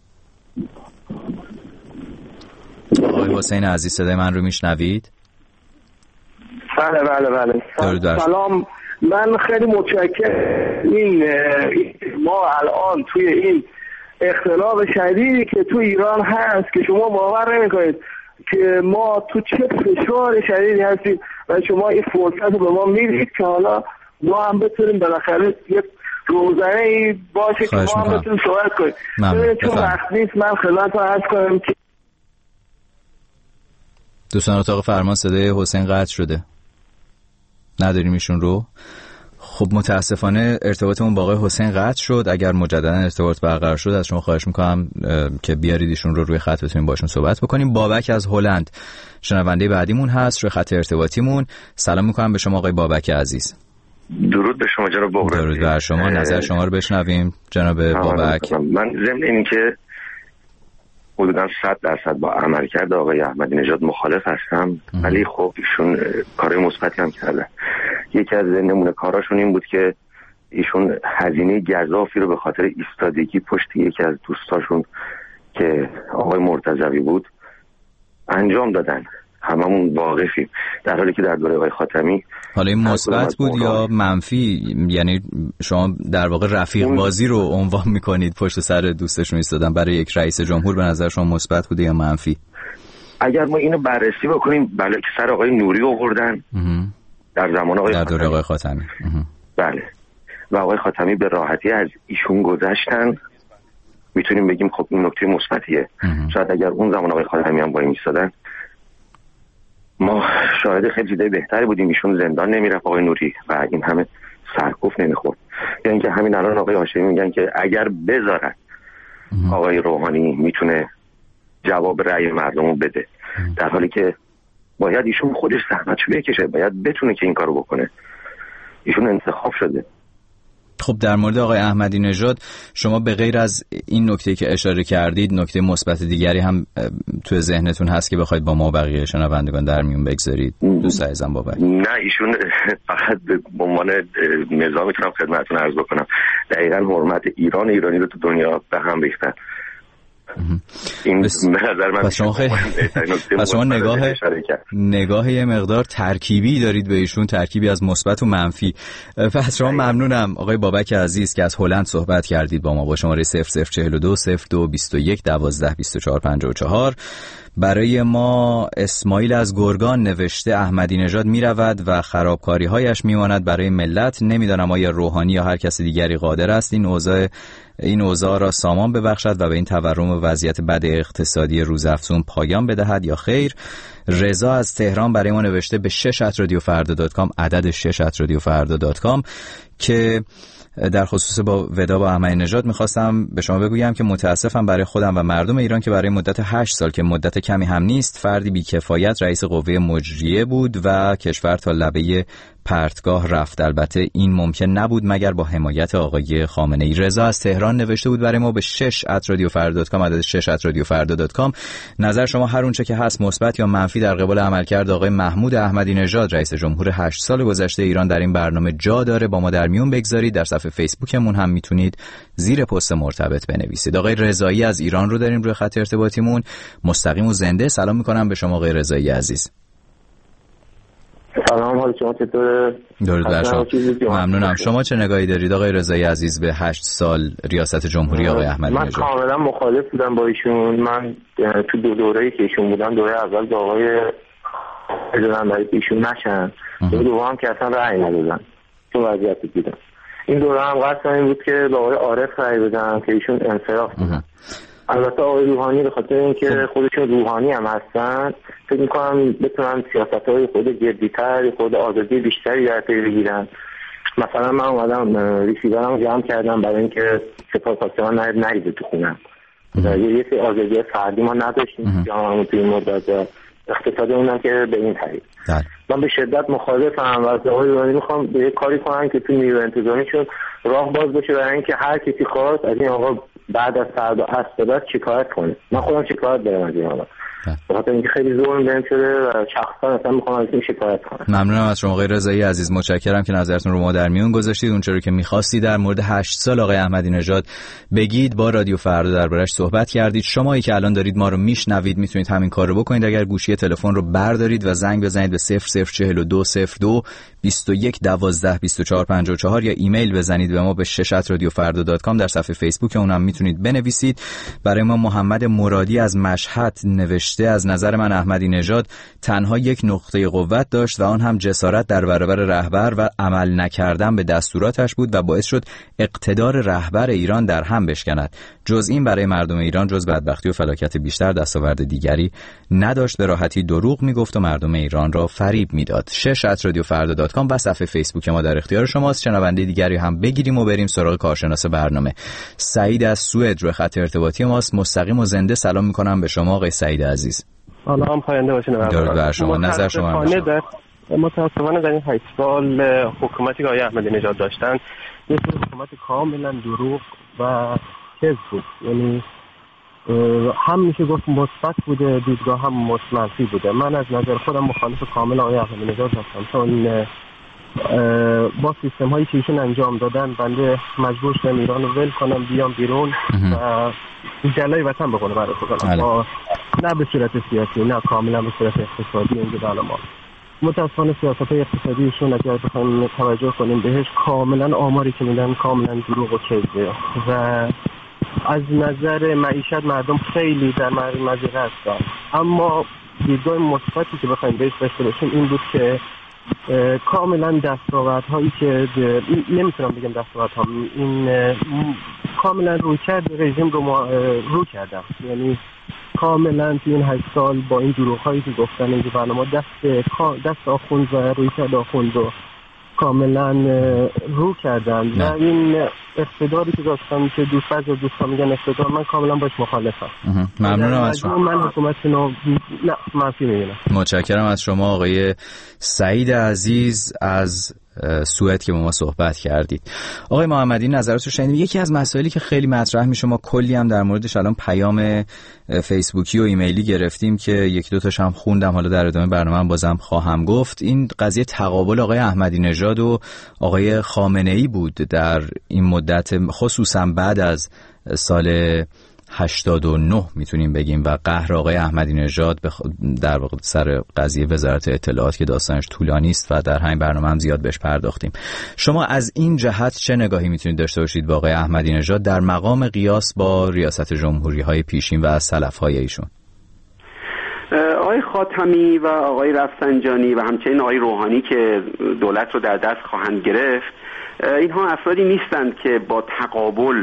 S5: آقای حسین عزیز صدای من رو میشنوید؟
S6: بله بله بله. سلام، من خیلی متشکرم. این ما الان توی این اختلاف شدیدی که تو ایران هست که شما باور نمی‌کنید که ما تو چه فشار شدیدی هستیم و شما این فرصت رو به ما میدید که حالا ما هم بتونیم بالاخره یک روزانه ای باشه که ما هم بتونیم صحبت کنیم. چون وقت نیست من خدمتتون عرض کنم که
S5: دوستان اتاق فرمان صدای حسین قطع شده، نداریم ایشون رو. خب متاسفانه ارتباطمون با آقای حسین قطع شد. اگر مجددا ارتباط برقرار شد از شما خواهش میکنم که بیارید ایشون رو روی خط بتونیم باشون صحبت بکنیم. بابک از هلند شنونده بعدیمون هست روی خط ارتباطیمون. سلام میکنم به شما آقای بابک عزیز.
S12: درود به شما جناب بغراتی.
S5: درود بر شما. نظر شما رو بشنویم جناب بابک.
S12: من ضمن این که حدوداً صد درصد با عملکرد آقای احمدی نژاد مخالف هستم، ولی خب ایشون کارهای مثبتی هم کردن. یکی از نمونه کاراشون این بود که ایشون هزینه گزافی رو به خاطر ایستادگی پشت یکی از دوستاشون که آقای مرتضوی بود انجام دادن. هممون واقفیم، در حالی که در دوره آقای خاتمی
S5: حالا این مثبت بود یا منفی؟ یعنی شما در واقع رفیق بازی رو عنوان میکنید پشت سر دوستشون ایستادن برای یک رئیس جمهور، به نظر شما مثبت بوده یا منفی؟
S12: اگر ما اینو بررسی بکنیم، بله که سر آقای نوری آوردن در زمان آقای
S5: در دوره آقای خاتمی،
S12: بله، و آقای خاتمی به راحتی از ایشون گذشتن، میتونیم بگیم خب این نکته مثبتیه. شاید اگر اون زمان آقای خاتمی هم با این ایستادن ما شاهد خیلی چیزای بهتری بودیم، ایشون زندان نمیرفت آقای نوری و این همه سرکوف نمیخورد. یا اینکه همین الان آقای هاشمی میگن که اگر بذارن آقای روحانی میتونه جواب رأی مردم رو بده، در حالی که باید ایشون خودش زحمتشو بکشه، باید بتونه که این کارو بکنه. ایشون انتخاب شده.
S5: خب در مورد آقای احمدی نژاد شما به غیر از این نکته که اشاره کردید نکته مثبت دیگری هم تو ذهنتون هست که بخواید با ما بقیه شنوندگان در میون بگذارید دوست عزیزم بابک؟
S12: نه، ایشون فقط به عنوان نظام میتونم خدمتتون عرض بکنم دقیقاً حرمت ایران ایرانی رو تو دنیا به هم ریختن. این
S5: بس...
S12: به نظر من
S5: پس شما خیلی پس شما نگاه نگاه یه مقدار ترکیبی دارید به ایشون، ترکیبی از مثبت و منفی. پس شما ممنونم آقای بابک عزیز که از هلند صحبت کردید با ما با شماره صفر صفر چهل و دو صفر دو بیست و یک دوازده بیست و چهار پنجاه و چهار. برای ما اسماعیل از گرگان نوشته احمدی نژاد می رود و خرابکاری هایش می ماند برای ملت. نمیدانم آیا روحانی یا هر کس دیگری قادر است این اوضاع این اوضاع را سامان ببخشد و به این تورم و وضعیت بد اقتصادی روزافزون پایان بدهد یا خیر. رضا از تهران برای ما نوشته به شش ات رادیو فردا دات کام، عدد شش ات رادیو فردا دات کام، که در خصوص با ودا با احمدی نژاد میخواستم به شما بگویم که متاسفم برای خودم و مردم ایران که برای مدت هشت سال که مدت کمی هم نیست فردی بی‌کفایت رئیس قوه مجریه بود و کشور تا لبه پرتگاه رفت. البته این ممکن نبود مگر با حمایت آقای خامنه‌ای. رضا از تهران نوشته بود برای ما به شش ات رادیو فردا دات کام، عدد شش ات رادیو فردا دات کام. نظر شما هر اونچه که هست مثبت یا منفی در قبال عملکرد آقای محمود احمدی نژاد رئیس جمهور هشت سال گذشته ایران در این برنامه جا داره، با ما در میون بگذارید. در صفحه فیسبوکمون هم میتونید زیر پست مرتبط بنویسید. آقای رضایی از ایران رو داریم روی خط ارتباطیمون مستقیم و زنده. سلام میکنم به شما آقای رضایی عزیز.
S13: سلام، حال شما چطوره؟
S5: درود بر شما. ممنونم. شما چه نگاهی دارید آقای رضایی عزیز به هشت سال ریاست جمهوری آقای احمدی نژاد؟
S13: من کاملا مخالف بودم با ایشون. من تو دو دوره‌ای که ایشون بودن، دوره اول با آقای اجازه برای ایشون نشن، دوره دوم که اصلا رأی ندادن تو وضعیت دیدم. این دوره هم قصد این بود که با آقای عارف رأی بدن که ایشون انصراف بدن. البته آقای روحانی به خاطر اینکه خودشون روحانی هم هستن فکر میکنم بتونن سیاست‌های خود جدی‌تر، خود آزادی بیشتری در پی بگیرن. مثلا من اومدم ریسیورم جمع کردم برای اینکه سپاسپاسان نرید نریده تو خونم. یه سری آزادی فردی ما نداشتیم جامعه توی این مدت، اقتصاد اونم که به این طریق. من به شدت مخالفم و از آقای روحانی میخوام به یه کاری کنن که تو نیرو انتظامیشون راه باز بشه برای اینکه هر کسی خواست از این آقا بعد از فردا عصر بعد شکایت کنه. من خودم شکایت دارم از این آقا، بخاطر اینکه خیلی ظلم بهم شده و شخصا اصلا میخوام از این شکایت کنم.
S5: ممنونم از شما آقای رضایی عزیز، متشکرم که نظرتون رو ما در میون گذاشتید. اون چیزی که می‌خواستید در مورد هشت سال آقای احمدی نژاد بگید با رادیو فردا دربارش صحبت کردید. شمایی که الان دارید ما رو میشنوید میتونید همین کارو بکنید. اگر گوشی تلفن رو بردارید و زنگ بزنید به صفر صفر چهل و دو صفر دو بیست و یک دوازده بیست و چهار پنجاه و چهار یا ایمیل بزنید به ما به شش ات رادیو فردا دات کام. در صفحه فیسبوک اونم میتونید بنویسید. برای ما محمد مرادی از مشهد نوشته از نظر من احمدی نژاد تنها یک نقطه قوت داشت و آن هم جسارت در برابر رهبر و عمل نکردن به دستوراتش بود و باعث شد اقتدار رهبر ایران در هم بشکند. جز این برای مردم ایران جز بدبختی و فلاکت بیشتر دستاورد دیگری نداشت. به راحتی دروغ میگفت و مردم ایران را فریب میداد. شش ات رادیو فردا دات کام و صفحه فیسبوک ما در اختیار شماست. شنونده دیگری هم بگیریم و بریم سراغ کارشناس برنامه. سعید از سوئد روی خط ارتباطی ماست. مستقیم و زنده سلام میکنم به شما آقای سعید عزیز.
S14: سلام پاینده باشین.
S5: درود بر شما. نظر شما در
S14: متاسفانه در این هشت سال حکومتی که آقای احمدی نژاد داشتن یه حکومت کاملا دروغ و کذب بود. یعنی هم میشه گفت مثبت بوده، دیدگاه هم منفی بوده. من از نظر خودم مخالف کامل آقای احمدی نژاد هستم، چون با سیستم هایی که ایشون انجام دادن بنده مجبور شدم ایران رو ول کنم بیام بیرون و جلای وطن به قول معروف کنم، نه به صورت سیاسی نه کاملا به صورت اقتصادی. اینجا بالا ما متاسفانه سیاست های اقتصادیشون اگر بخوایم توجه کنیم بهش کاملا آماری که میدن کاملا دروغ و کذبه و از نظر معیشت مردم خیلی در مزیقه هستن. اما دیدگاه مثبتی که بخوایم بهش داشته باشیم این بود که کاملا دستاوردهایی که نمیتونم بگم دستاوردها، این کاملا روی کرد رژیم رو ما رو کردم. یعنی کاملا تو این هشت سال با این دروغ هایی که گفتن اینجا برنامه دست دست آخوند و روی کرد آخوند رو کاملا رو کردن و این اقتداری که داشتن که دوست بعضی دوستان میگن اقتدار، من کاملا باش مخالفم.
S5: ممنونم از شما.
S14: من حکومتونو نه منفی میبینم.
S5: متشکرم از شما آقای سعید عزیز از سوئد که با ما صحبت کردید. آقای محمدی نظراتو شنیدیم. یکی از مسائلی که خیلی مطرح میشه، ما کلی هم در موردش الان پیام فیسبوکی و ایمیلی گرفتیم که یک دو تاش هم خوندم، حالا در ادامه برنامه هم بازم خواهم گفت. این قضیه تقابل آقای احمدی نژاد و آقای خامنه ای بود در این مدت، خصوصا بعد از سال هشتاد و نه میتونیم بگیم و قهر آقای احمدی نژاد بخ... در واقع سر قضیه وزارت اطلاعات که داستانش طولانی است و در همین برنامه هم زیاد بهش پرداختیم. شما از این جهت چه نگاهی میتونید داشته باشید با آقای احمدی نژاد در مقام قیاس با ریاست جمهوری های پیشین و سلف های ایشون؟
S3: آقای خاتمی و آقای رفسنجانی و همچنین آقای روحانی که دولت رو در دست خواهند گرفت، اینها افرادی نیستند که با تقابل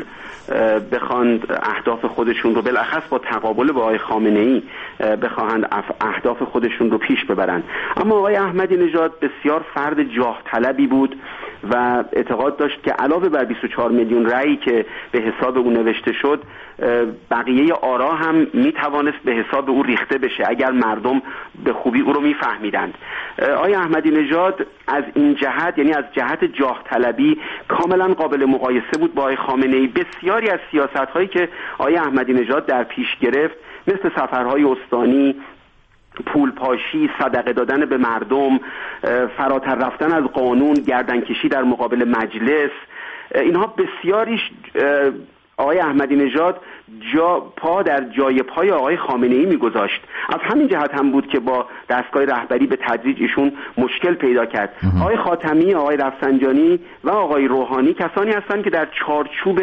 S3: بخواند اهداف خودشون رو، بالاخص با تقابل با آقای خامنه‌ای بخواهند اهداف خودشون رو پیش ببرند. اما آقای احمدی نژاد بسیار فرد جاه طلبی بود و اعتقاد داشت که علاوه بر بیست و چهار میلیون رأیی که به حساب او نوشته شد، بقیه آرا هم میتوانست به حساب او ریخته بشه اگر مردم به خوبی او رو میفهمیدند. آقای احمدی نژاد از این جهت، یعنی از جهت جاه طلبی، کاملا قابل مقایسه بود با آقای خامنه‌ای. بسیاری از سیاست‌هایی که آقای احمدی نژاد در پیش گرفت، مثل سفرهای استانی، پول پاشی، صدقه دادن به مردم، فراتر رفتن از قانون، گردنکشی در مقابل مجلس، اینها بسیاریش آقای احمدی نژاد جا پا در جای پای آقای خامنه‌ای میگذاشت. از همین جهت هم بود که با دستگاه رهبری به تدریج ایشون مشکل پیدا کرد. آقای خاتمی، آقای رفسنجانی و آقای روحانی کسانی هستند که در چارچوب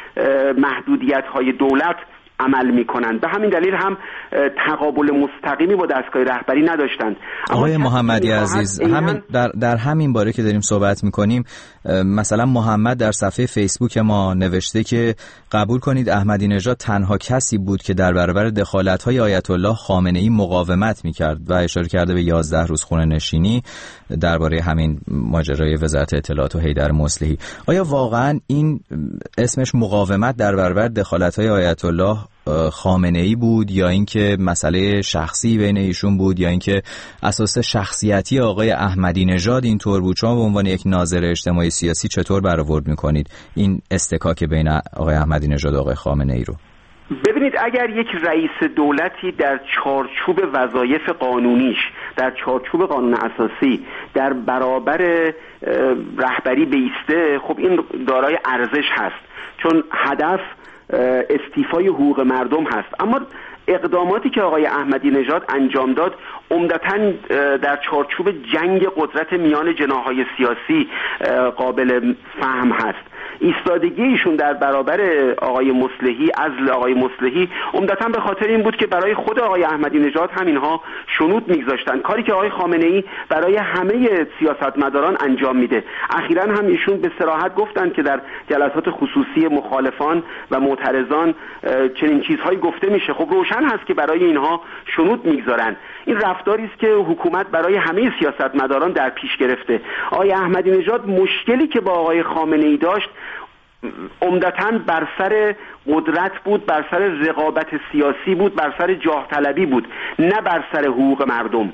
S3: محدودیت‌های دولت عمل میکنند. به همین دلیل هم تقابل مستقیمی با دستگاه رهبری نداشتند.
S5: آقای محمدی عزیز، همین در در همین باره که داریم صحبت میکنیم، مثلا محمد در صفحه فیسبوک ما نوشته که قبول کنید احمدی نژاد تنها کسی بود که در برابر دخالت‌های آیت الله خامنه‌ای مقاومت میکرد و اشاره کرده به یازده روز خونه نشینی درباره همین ماجرای وزارت اطلاعات و حیدر مصلحی. آیا واقعا این اسمش مقاومت در برابر دخالت‌های آیت الله خامنه‌ای بود، یا اینکه مسئله شخصی بین ایشون بود، یا اینکه اساس شخصیتی آقای احمدی نژاد اینطور بود؟ شما به عنوان یک ناظر اجتماعی سیاسی چطور برآورد می‌کنید این استکاک بین آقای احمدی نژاد و آقای خامنه‌ای رو؟
S3: ببینید، اگر یک رئیس دولتی در چارچوب وظایف قانونیش، در چارچوب قانون اساسی در برابر رهبری بایسته، خب این دارای ارزش هست، چون هدف استیفای حقوق مردم هست. اما اقداماتی که آقای احمدی نژاد انجام داد عمدتاً در چارچوب جنگ قدرت میان جناح‌های سیاسی قابل فهم هست. ایستادگی ایشون در برابر آقای مصلحی، عزل آقای مصلحی، عمدتاً به خاطر این بود که برای خود آقای احمدی نژاد همینها شنود میگذاشتن، کاری که آقای خامنه‌ای برای همه سیاستمداران انجام میده. اخیراً هم ایشون به صراحت گفتند که در جلسات خصوصی مخالفان و معترضان چنین چیزهایی گفته میشه. خب روشن هست که برای اینها شنود میگذارن. این رفتاری است که حکومت برای همه سیاستمداران در پیش گرفته. آقای احمدی نژاد مشکلی که با آقای خامنه‌ای داشت عمدتاً بر سر قدرت بود، بر سر رقابت سیاسی بود، بر سر جاه طلبی بود، نه بر سر حقوق مردم.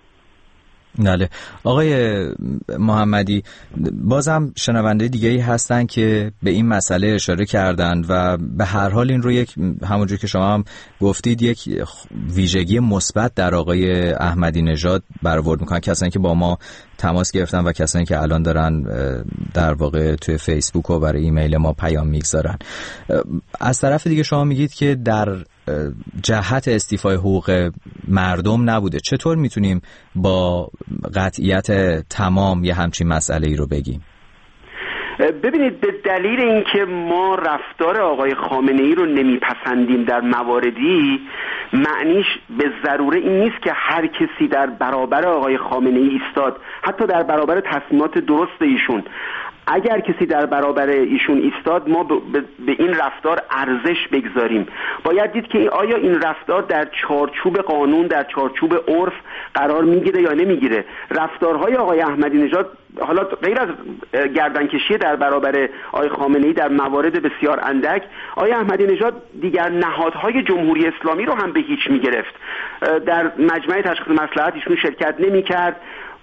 S5: بله آقای محمدی، بازم شنونده دیگه‌ای هستن که به این مسئله اشاره کردند و به هر حال این رو یک، همونجور که شما هم گفتید، یک ویژگی مثبت در آقای احمدی نژاد برآورد میکنن، کسانی که با ما تماس گرفتن و کسانی که الان دارن در واقع توی فیسبوک و برای ایمیل ما پیام میگذارن. از طرف دیگه شما میگید که در جهت استیفای حقوق مردم نبوده. چطور میتونیم با قطعیت تمام یه همچین مسئله ای رو بگیم؟
S3: ببینید، به دلیل اینکه ما رفتار آقای خامنه‌ای رو نمیپسندیم در مواردی، معنیش به ضروره این نیست که هر کسی در برابر آقای خامنه‌ای ایستاد، حتی در برابر تصمیمات درست ایشون. اگر کسی در برابر ایشون ایستاد، ما به این رفتار ارزش بگذاریم. باید دید که آیا این رفتار در چارچوب قانون، در چارچوب عرف قرار میگیره یا نمیگیره. رفتارهای آقای احمدی نژاد، حالا غیر از گردنکشی در برابر آقای خامنه‌ای در موارد بسیار اندک، آقای احمدی نژاد دیگر نهادهای جمهوری اسلامی رو هم به هیچ میگرفت. در مجمع تشخیص مصلحت ایشون شرکت نمیکرد،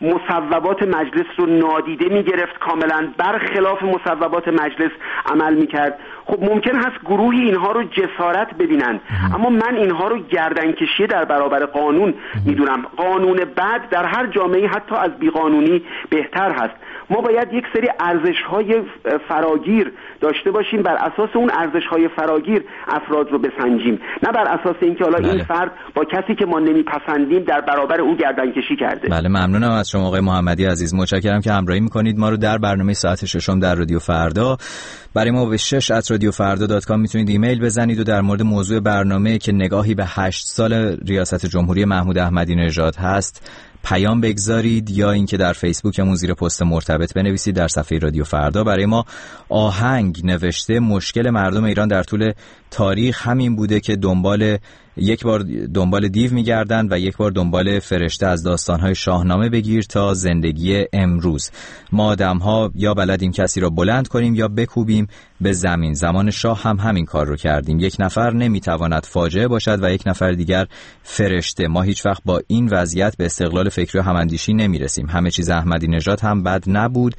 S3: مصوبات مجلس رو نادیده میگرفت، کاملا برخلاف مصوبات مجلس عمل میکرد. خب ممکن هست گروهی اینها رو جسارت ببینن، اما من اینها رو گردنکشی در برابر قانون میدونم. قانون بد در هر جامعه حتی از بیقانونی بهتر هست. ما باید یک سری ارزش‌های فراگیر داشته باشیم، بر اساس اون ارزش‌های فراگیر افراد رو بسنجیم، نه بر اساس اینکه حالا بله. این فرد با کسی که ما نمیپسندیم در برابر او گردنکشی کرده.
S5: بله، ممنونم از شما آقای محمدی عزیز. متشکرم که همراهی می‌کنید ما رو در برنامه ساعت ششم در رادیو فردا. برای ما به شش ات رادیو فردا دات کام میتونید ایمیل بزنید و در مورد موضوع برنامه که نگاهی به هشت سال ریاست جمهوری محمود احمدی نژاد هست پیام بگذارید، یا اینکه در فیسبوکمون زیر پست مرتبط بنویسید در صفحه رادیو فردا. برای ما آهنگ نوشته مشکل مردم ایران در طول تاریخ همین بوده که دنبال یک بار دنبال دیو میگردن و یک بار دنبال فرشته از داستانهای شاهنامه بگیر تا زندگی امروز. ما آدم‌ها یا بلدیم کسی را بلند کنیم یا بکوبیم به زمین. زمان شاه هم همین کار رو کردیم. یک نفر نمیتواند فاجعه باشد و یک نفر دیگر فرشته. ما هیچ وقت با این وضعیت به استقلال فکری و هماندیشی نمیرسیم. همه چیز احمدی نژاد هم بد نبود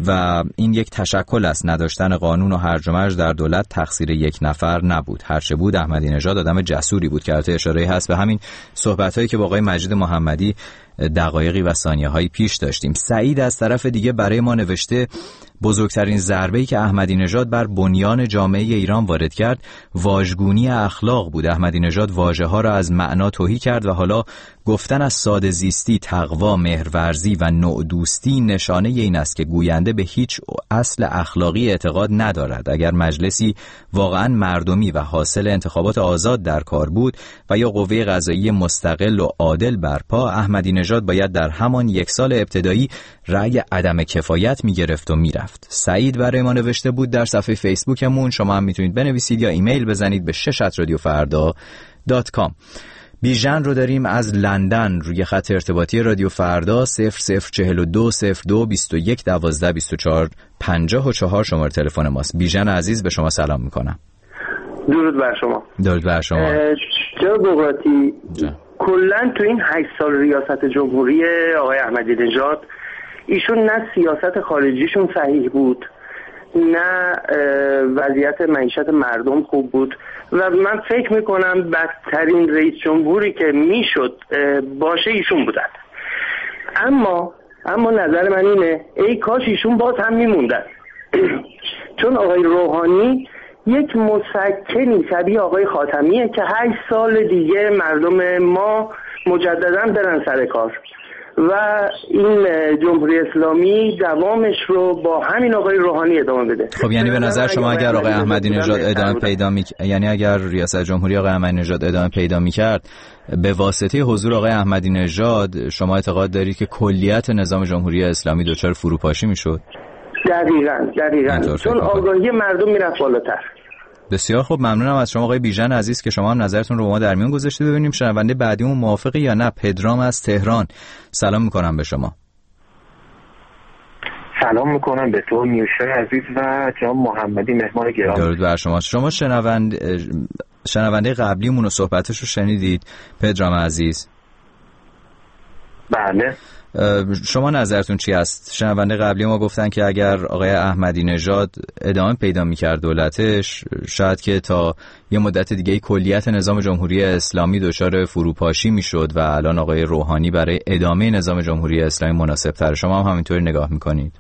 S5: و این یک تشکل است. نداشتن قانون و هرج و مرج در دولت تقصیر یک نفر نبود. هرچه بود احمدی نژاد آدم جسوری بود که البته اشاره هست به همین صحبت‌هایی که با آقای مجید محمدی دقایقی و ثانیه‌های پیش داشتیم. سعید از طرف دیگه برای ما نوشته بزرگترین ضربه‌ای که احمدی نژاد بر بنیان جامعه ایران وارد کرد واژگونی اخلاق بود. احمدی نژاد واژه‌ها را از معنا تهی کرد و حالا گفتن از ساده زیستی، تقوا، مهرورزی و نوع دوستی نشانه این است که گوینده به هیچ اصل اخلاقی اعتقاد ندارد. اگر مجلسی واقعا مردمی و حاصل انتخابات آزاد در کار بود و یا قوه قضایی مستقل و عادل برپا، احمدی نژاد باید در همان یک سال ابتدایی رأی عدم کفایت می‌گرفت و میرفت. سعید برای ما نوشته بود در صفحه فیسبوکمون. شما هم میتونید بنویسید یا ایمیل بزنید به شش ات رادیو فردا دات کام. بیژن رو داریم از لندن روی خط ارتباطی رادیو فردا صفر صفر چهل و دو صفر دو بیست و یک دوازده بیست و چهار پنجاه و چهار شماره تلفن ماست. بیژن عزیز به شما سلام میکنم.
S6: درود بر شما.
S5: درود بر شما.
S6: جناب بغراتی، کلا تو این هشت سال ریاست جمهوری آقای احمدی نژاد ایشون نه سیاست خارجیشون صحیح بود، نه وضعیت معیشت مردم خوب بود و من فکر میکنم بدترین رئیس جمهوری که میشد باشه ایشون بودن. اما اما نظر من اینه ای کاش ایشون باز هم میموندن چون آقای روحانی یک مسکنی شبیه آقای خاتمیه که هشت سال دیگه مردم ما مجددا برن سر کار و این جمهوری اسلامی دوامش رو با همین آقای روحانی ادامه بده.
S5: خب یعنی به نظر شما اگر آقای احمدی نژاد ادامه پیدا می یعنی اگر ریاست جمهوری آقای احمدی نژاد ادامه پیدا می‌کرد به واسطه حضور آقای احمدی نژاد شما اعتقاد دارید که کلیت نظام جمهوری اسلامی دچار فروپاشی میشد؟
S6: دقیقاً دقیقاً چون آگاهی مردم میرفت بالاتر.
S5: بسیار خوب، ممنونم از شما آقای بیژن عزیز که شما هم نظرتون رو با ما در میون گذاشتید. ببینیم شنونده بعدیمون موافقی یا نه. پدرام از تهران، سلام میکنم به شما.
S15: سلام میکنم به تو نیوشای عزیز و جناب محمدی مهمان گرامی.
S5: درود بر شما. شما شنونده شنونده قبلیمون رو صحبتش رو شنیدید پدرام عزیز؟
S15: بله.
S5: شما نظرتون چی است؟ شنونده قبلی ما گفتن که اگر آقای احمدی نژاد ادامه پیدا می‌کرد دولتش، شاید که تا یه مدت دیگه کلیت نظام جمهوری اسلامی دچار فروپاشی میشد و الان آقای روحانی برای ادامه نظام جمهوری اسلامی مناسب تر. شما هم همینطور نگاه میکنید؟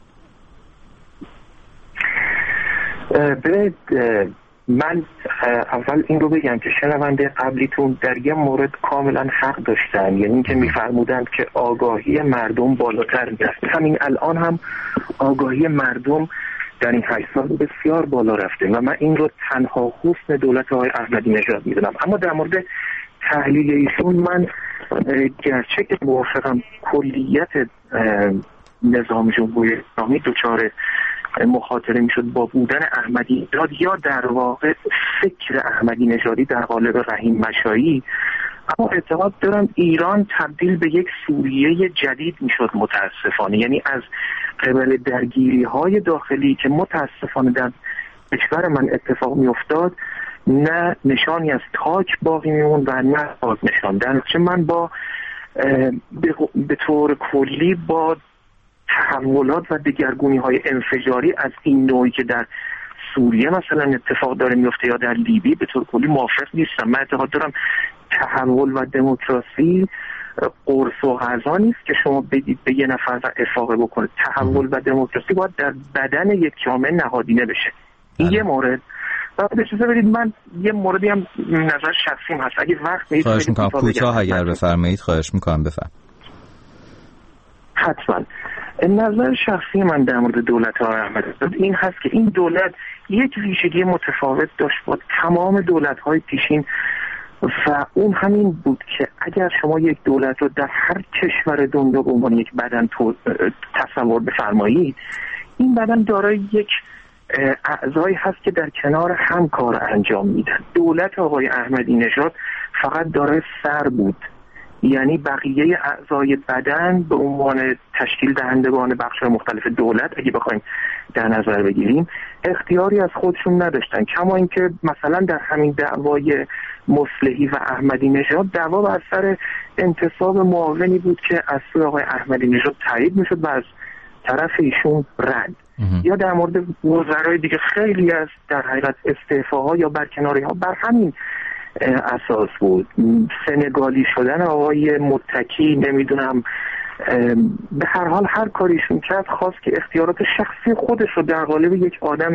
S15: ببینید، من اول این رو بگم که شنونده قبلیتون در یه مورد کاملا حق داشتن، یعنی اینکه میفرمودند که آگاهی مردم بالاتر میرفت. همین الان هم آگاهی مردم در این هشت سال بسیار بالا رفته و من این رو تنها حسن دولت آقای احمدی نژاد میدونم. اما در مورد تحلیل ایشون من گرچه که موافقم کلیت نظام جمهوری اسلامی دچار مخاطره میشد با بودن احمدی نژاد یا در واقع فکر احمدی نژادی در قالب رحیم مشایی، اما اعتقاد دارم ایران تبدیل به یک سوریه جدید میشد متاسفانه. یعنی از قبل درگیری های داخلی که متاسفانه در کشور من اتفاق میافتاد، نه نشانی از تاک باقی میمون و نه باز نشان. در نتیجه من با به طور کلی با تحولات و دگرگونی های انفجاری از این نوعی که در سوریه مثلا اتفاق داره میفته یا در لیبی به طور کلی موافق نیستم. من اعتقاد دارم تحول و دموکراسی قرص و غذا نیست که شما بدید به یه نفر و افاقه بکنه. تحول و دموکراسی باید در بدن یک جامعه نهادینه بشه. این یه مورد. بعد اجازه بدید من یه موردی هم نظر شخصیم هست، اگه وقت میید
S5: خواهش میکنم کوتاه اگر بفرمایید. خواهش میکنم بفرمایید.
S15: حتما. نظر شخصی من در مورد دولت آقای احمدی نژاد این هست که این دولت یک ویژگی متفاوت داشت با تمام دولت‌های پیشین و اون همین بود که اگر شما یک دولت رو در هر کشور دنیا به عنوان یک بدن تصور بفرمایید، این بدن دارای یک اعضایی هست که در کنار هم کار انجام میدن. دولت آقای احمدی نژاد فقط دارای سر بود، یعنی بقیه اعضای بدن به عنوان تشکیل دهندگان بخش مختلف دولت اگه بخوایم در نظر بگیریم اختیاری از خودشون نداشتن. کما اینکه مثلا در همین دعوای مصلحی و احمدی نژاد دعوا بر سر انتصاب معاونی بود که از سوی آقای احمدی نژاد تایید میشد و از طرف ایشون رد. یا در مورد وزرای دیگه خیلی از در حقیقت استعفاها یا برکناری ها بر همین اساس بود. سنگالی شدن آقای متکی، نمیدونم، به هر حال هر کاریشون کرد خواست که اختیارات شخصی خودش رو در قالب یک آدم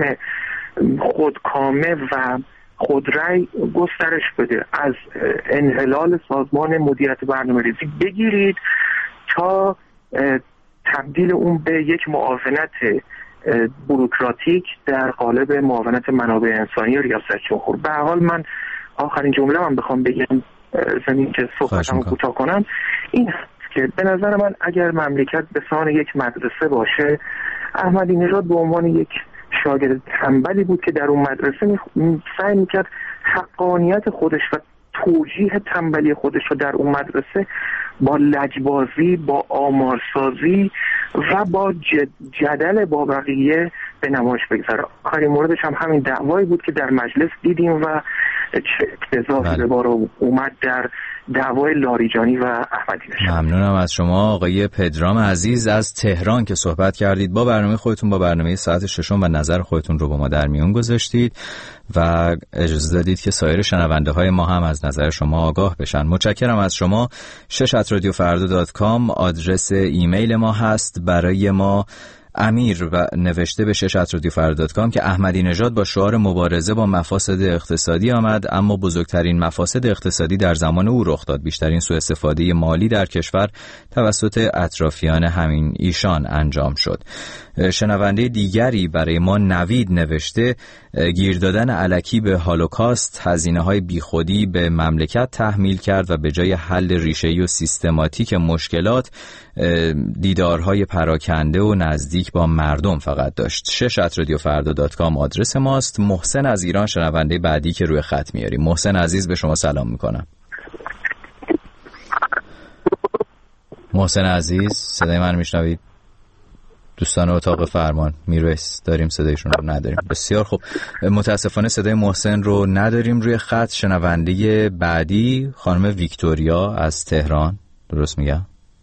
S15: خودکامه و خودرأی گسترش بده. از انحلال سازمان مدیریت برنامه‌ریزی بگیرید تا تبدیل اون به یک معاونت بوروکراتیک در قالب معاونت منابع انسانی و ریاست جمهور. به هر حال من آخرین جمله من بخوام بگم زمین که صحبتمو کوتاه کنم این هست که به نظر من اگر مملکت به سان یک مدرسه باشه، احمدی نژاد به عنوان یک شاگرد تنبلی بود که در اون مدرسه سعی میکرد حقانیت خودش و توجیه تنبلی خودش رو در اون مدرسه با لجبازی، با آمارسازی و با جدل با بقیه به نمایش بگذاره. آخرین موردش هم همین دعوایی بود که در مجلس دیدیم و چه اقتضاحی به بار اومد در دعوای لاریجانی و احمدی نژاد.
S5: ممنونم از شما آقای پدرام عزیز از تهران که صحبت کردید با برنامه خودتون، با برنامه ساعت ششم و نظر خودتون رو با ما در میون گذاشتید و اجازه دادید که سایر شنونده های ما هم از نظر شما آگاه بشن. متشکرم از شما. شش ات رادیو فردا دات کام آدرس ایمیل ما هست. برای ما امیر و نوشته به شش ات رادیو فردا دات کام که احمدی نژاد با شعار مبارزه با مفاسد اقتصادی آمد، اما بزرگترین مفاسد اقتصادی در زمان او رخ داد. بیشترین سوء استفاده مالی در کشور توسط اطرافیان همین ایشان انجام شد. شنونده دیگری برای ما نوید نوشته گیر دادن الکی به هولوکاست هزینه‌های بیخودی به مملکت تحمیل کرد و به جای حل ریشه‌ای و سیستماتیک مشکلات دیدارهای پراکنده و نزدیک با مردم فقط داشت. شش ات رادیو فردا دات کام آدرس ماست. محسن از ایران شنونده بعدی که روی خط میاریم. محسن عزیز به شما سلام میکنم. محسن عزیز صدای من میشنوید؟ دوستان اتاق فرمان میرس داریم، صدایشون رو نداریم. بسیار خوب، متاسفانه صدای محسن رو نداریم روی خط. شنونده بعدی خانم ویکتوریا از تهران، درست میگم؟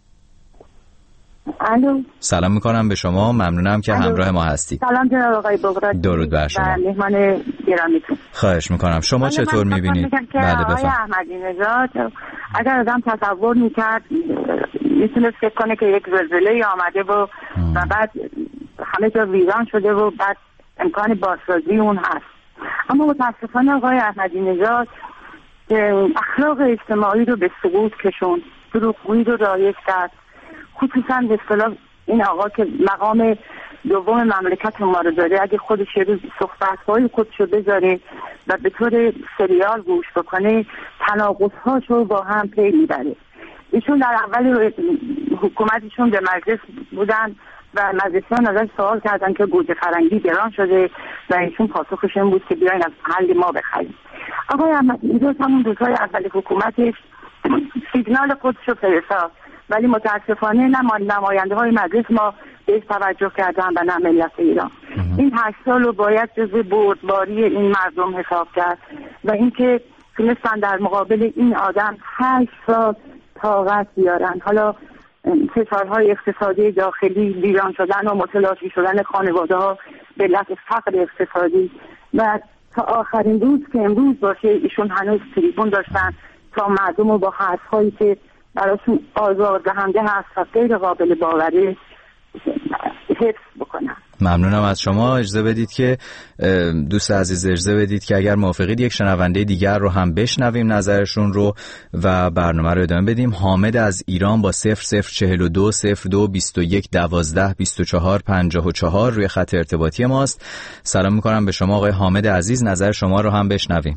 S16: الو،
S5: سلام میکنم به شما، ممنونم که
S16: الو.
S5: همراه ما هستید.
S16: سلام جناب آقای بغراتی،
S5: درود بر شما،
S16: مهمان گرامیتون.
S5: خواهش میکنم. شما چطور میبینید؟
S16: بله بفرمایید. احمدی نژاد اگر آدم تصور میکرد میتونست فکر کنه که یک زلزله آمده و و بعد همه جا ویران شده و بعد امکان بازسازی اون هست، اما متاسفانه آقای احمدی نژاد اخلاق اجتماعی رو به سقوط کشوند، دروغگویی رو رایج کرد. خصوصا به اصطلاح این آقا که مقام دوم مملکت ما رو داره، اگه خودش یه روز صحبت‌های خودشو بذاره و به طور سریال گوش بکنه تناقض‌هاشو با هم پی میبره. ایشون در اول حکومتشون به مجلس بودن و مجلسیان ازش سوال کردن که گوجه فرنگی گران شده و ایشون پاسخش این بود که بیاین از محل ما بخرید. آقای احمدی نژاد همون روزهای اول حکومتش سیگنال خودشو فرستاد، ولی متاسفانه نه نماینده های مجلس ما بهش توجه کردن و نه ملت ایران. این هشت سال رو باید جزو بردباری این مردم حساب کرد و اینکه تونستن در مقابل این آدم هشت سال طاقت بیارن. حالا فشارهای اقتصادی داخلی، ویران شدن و متلاشی شدن خانواده ها به علت فقر اقتصادی و تا آخرین روز که امروز باشه ایشون هنوز تریبون داشتن تا مردم رو با حرفهایی که براشون آزاردهنده هست و غیر قابل باوری حفظ بکنن.
S5: ممنونم از شما. اجازه بدید که دوست عزیز اجازه بدید که اگر موافقید یک شنونده دیگر رو هم بشنویم نظرشون رو و برنامه رو ادامه بدیم. حامد از ایران با صفر صفر چهل و دو صفر دو بیست و یک دوازده بیست و چهار پنجاه و چهار روی خط ارتباطی ماست. سلام میکنم به شما آقای حامد عزیز، نظر شما رو هم بشنویم.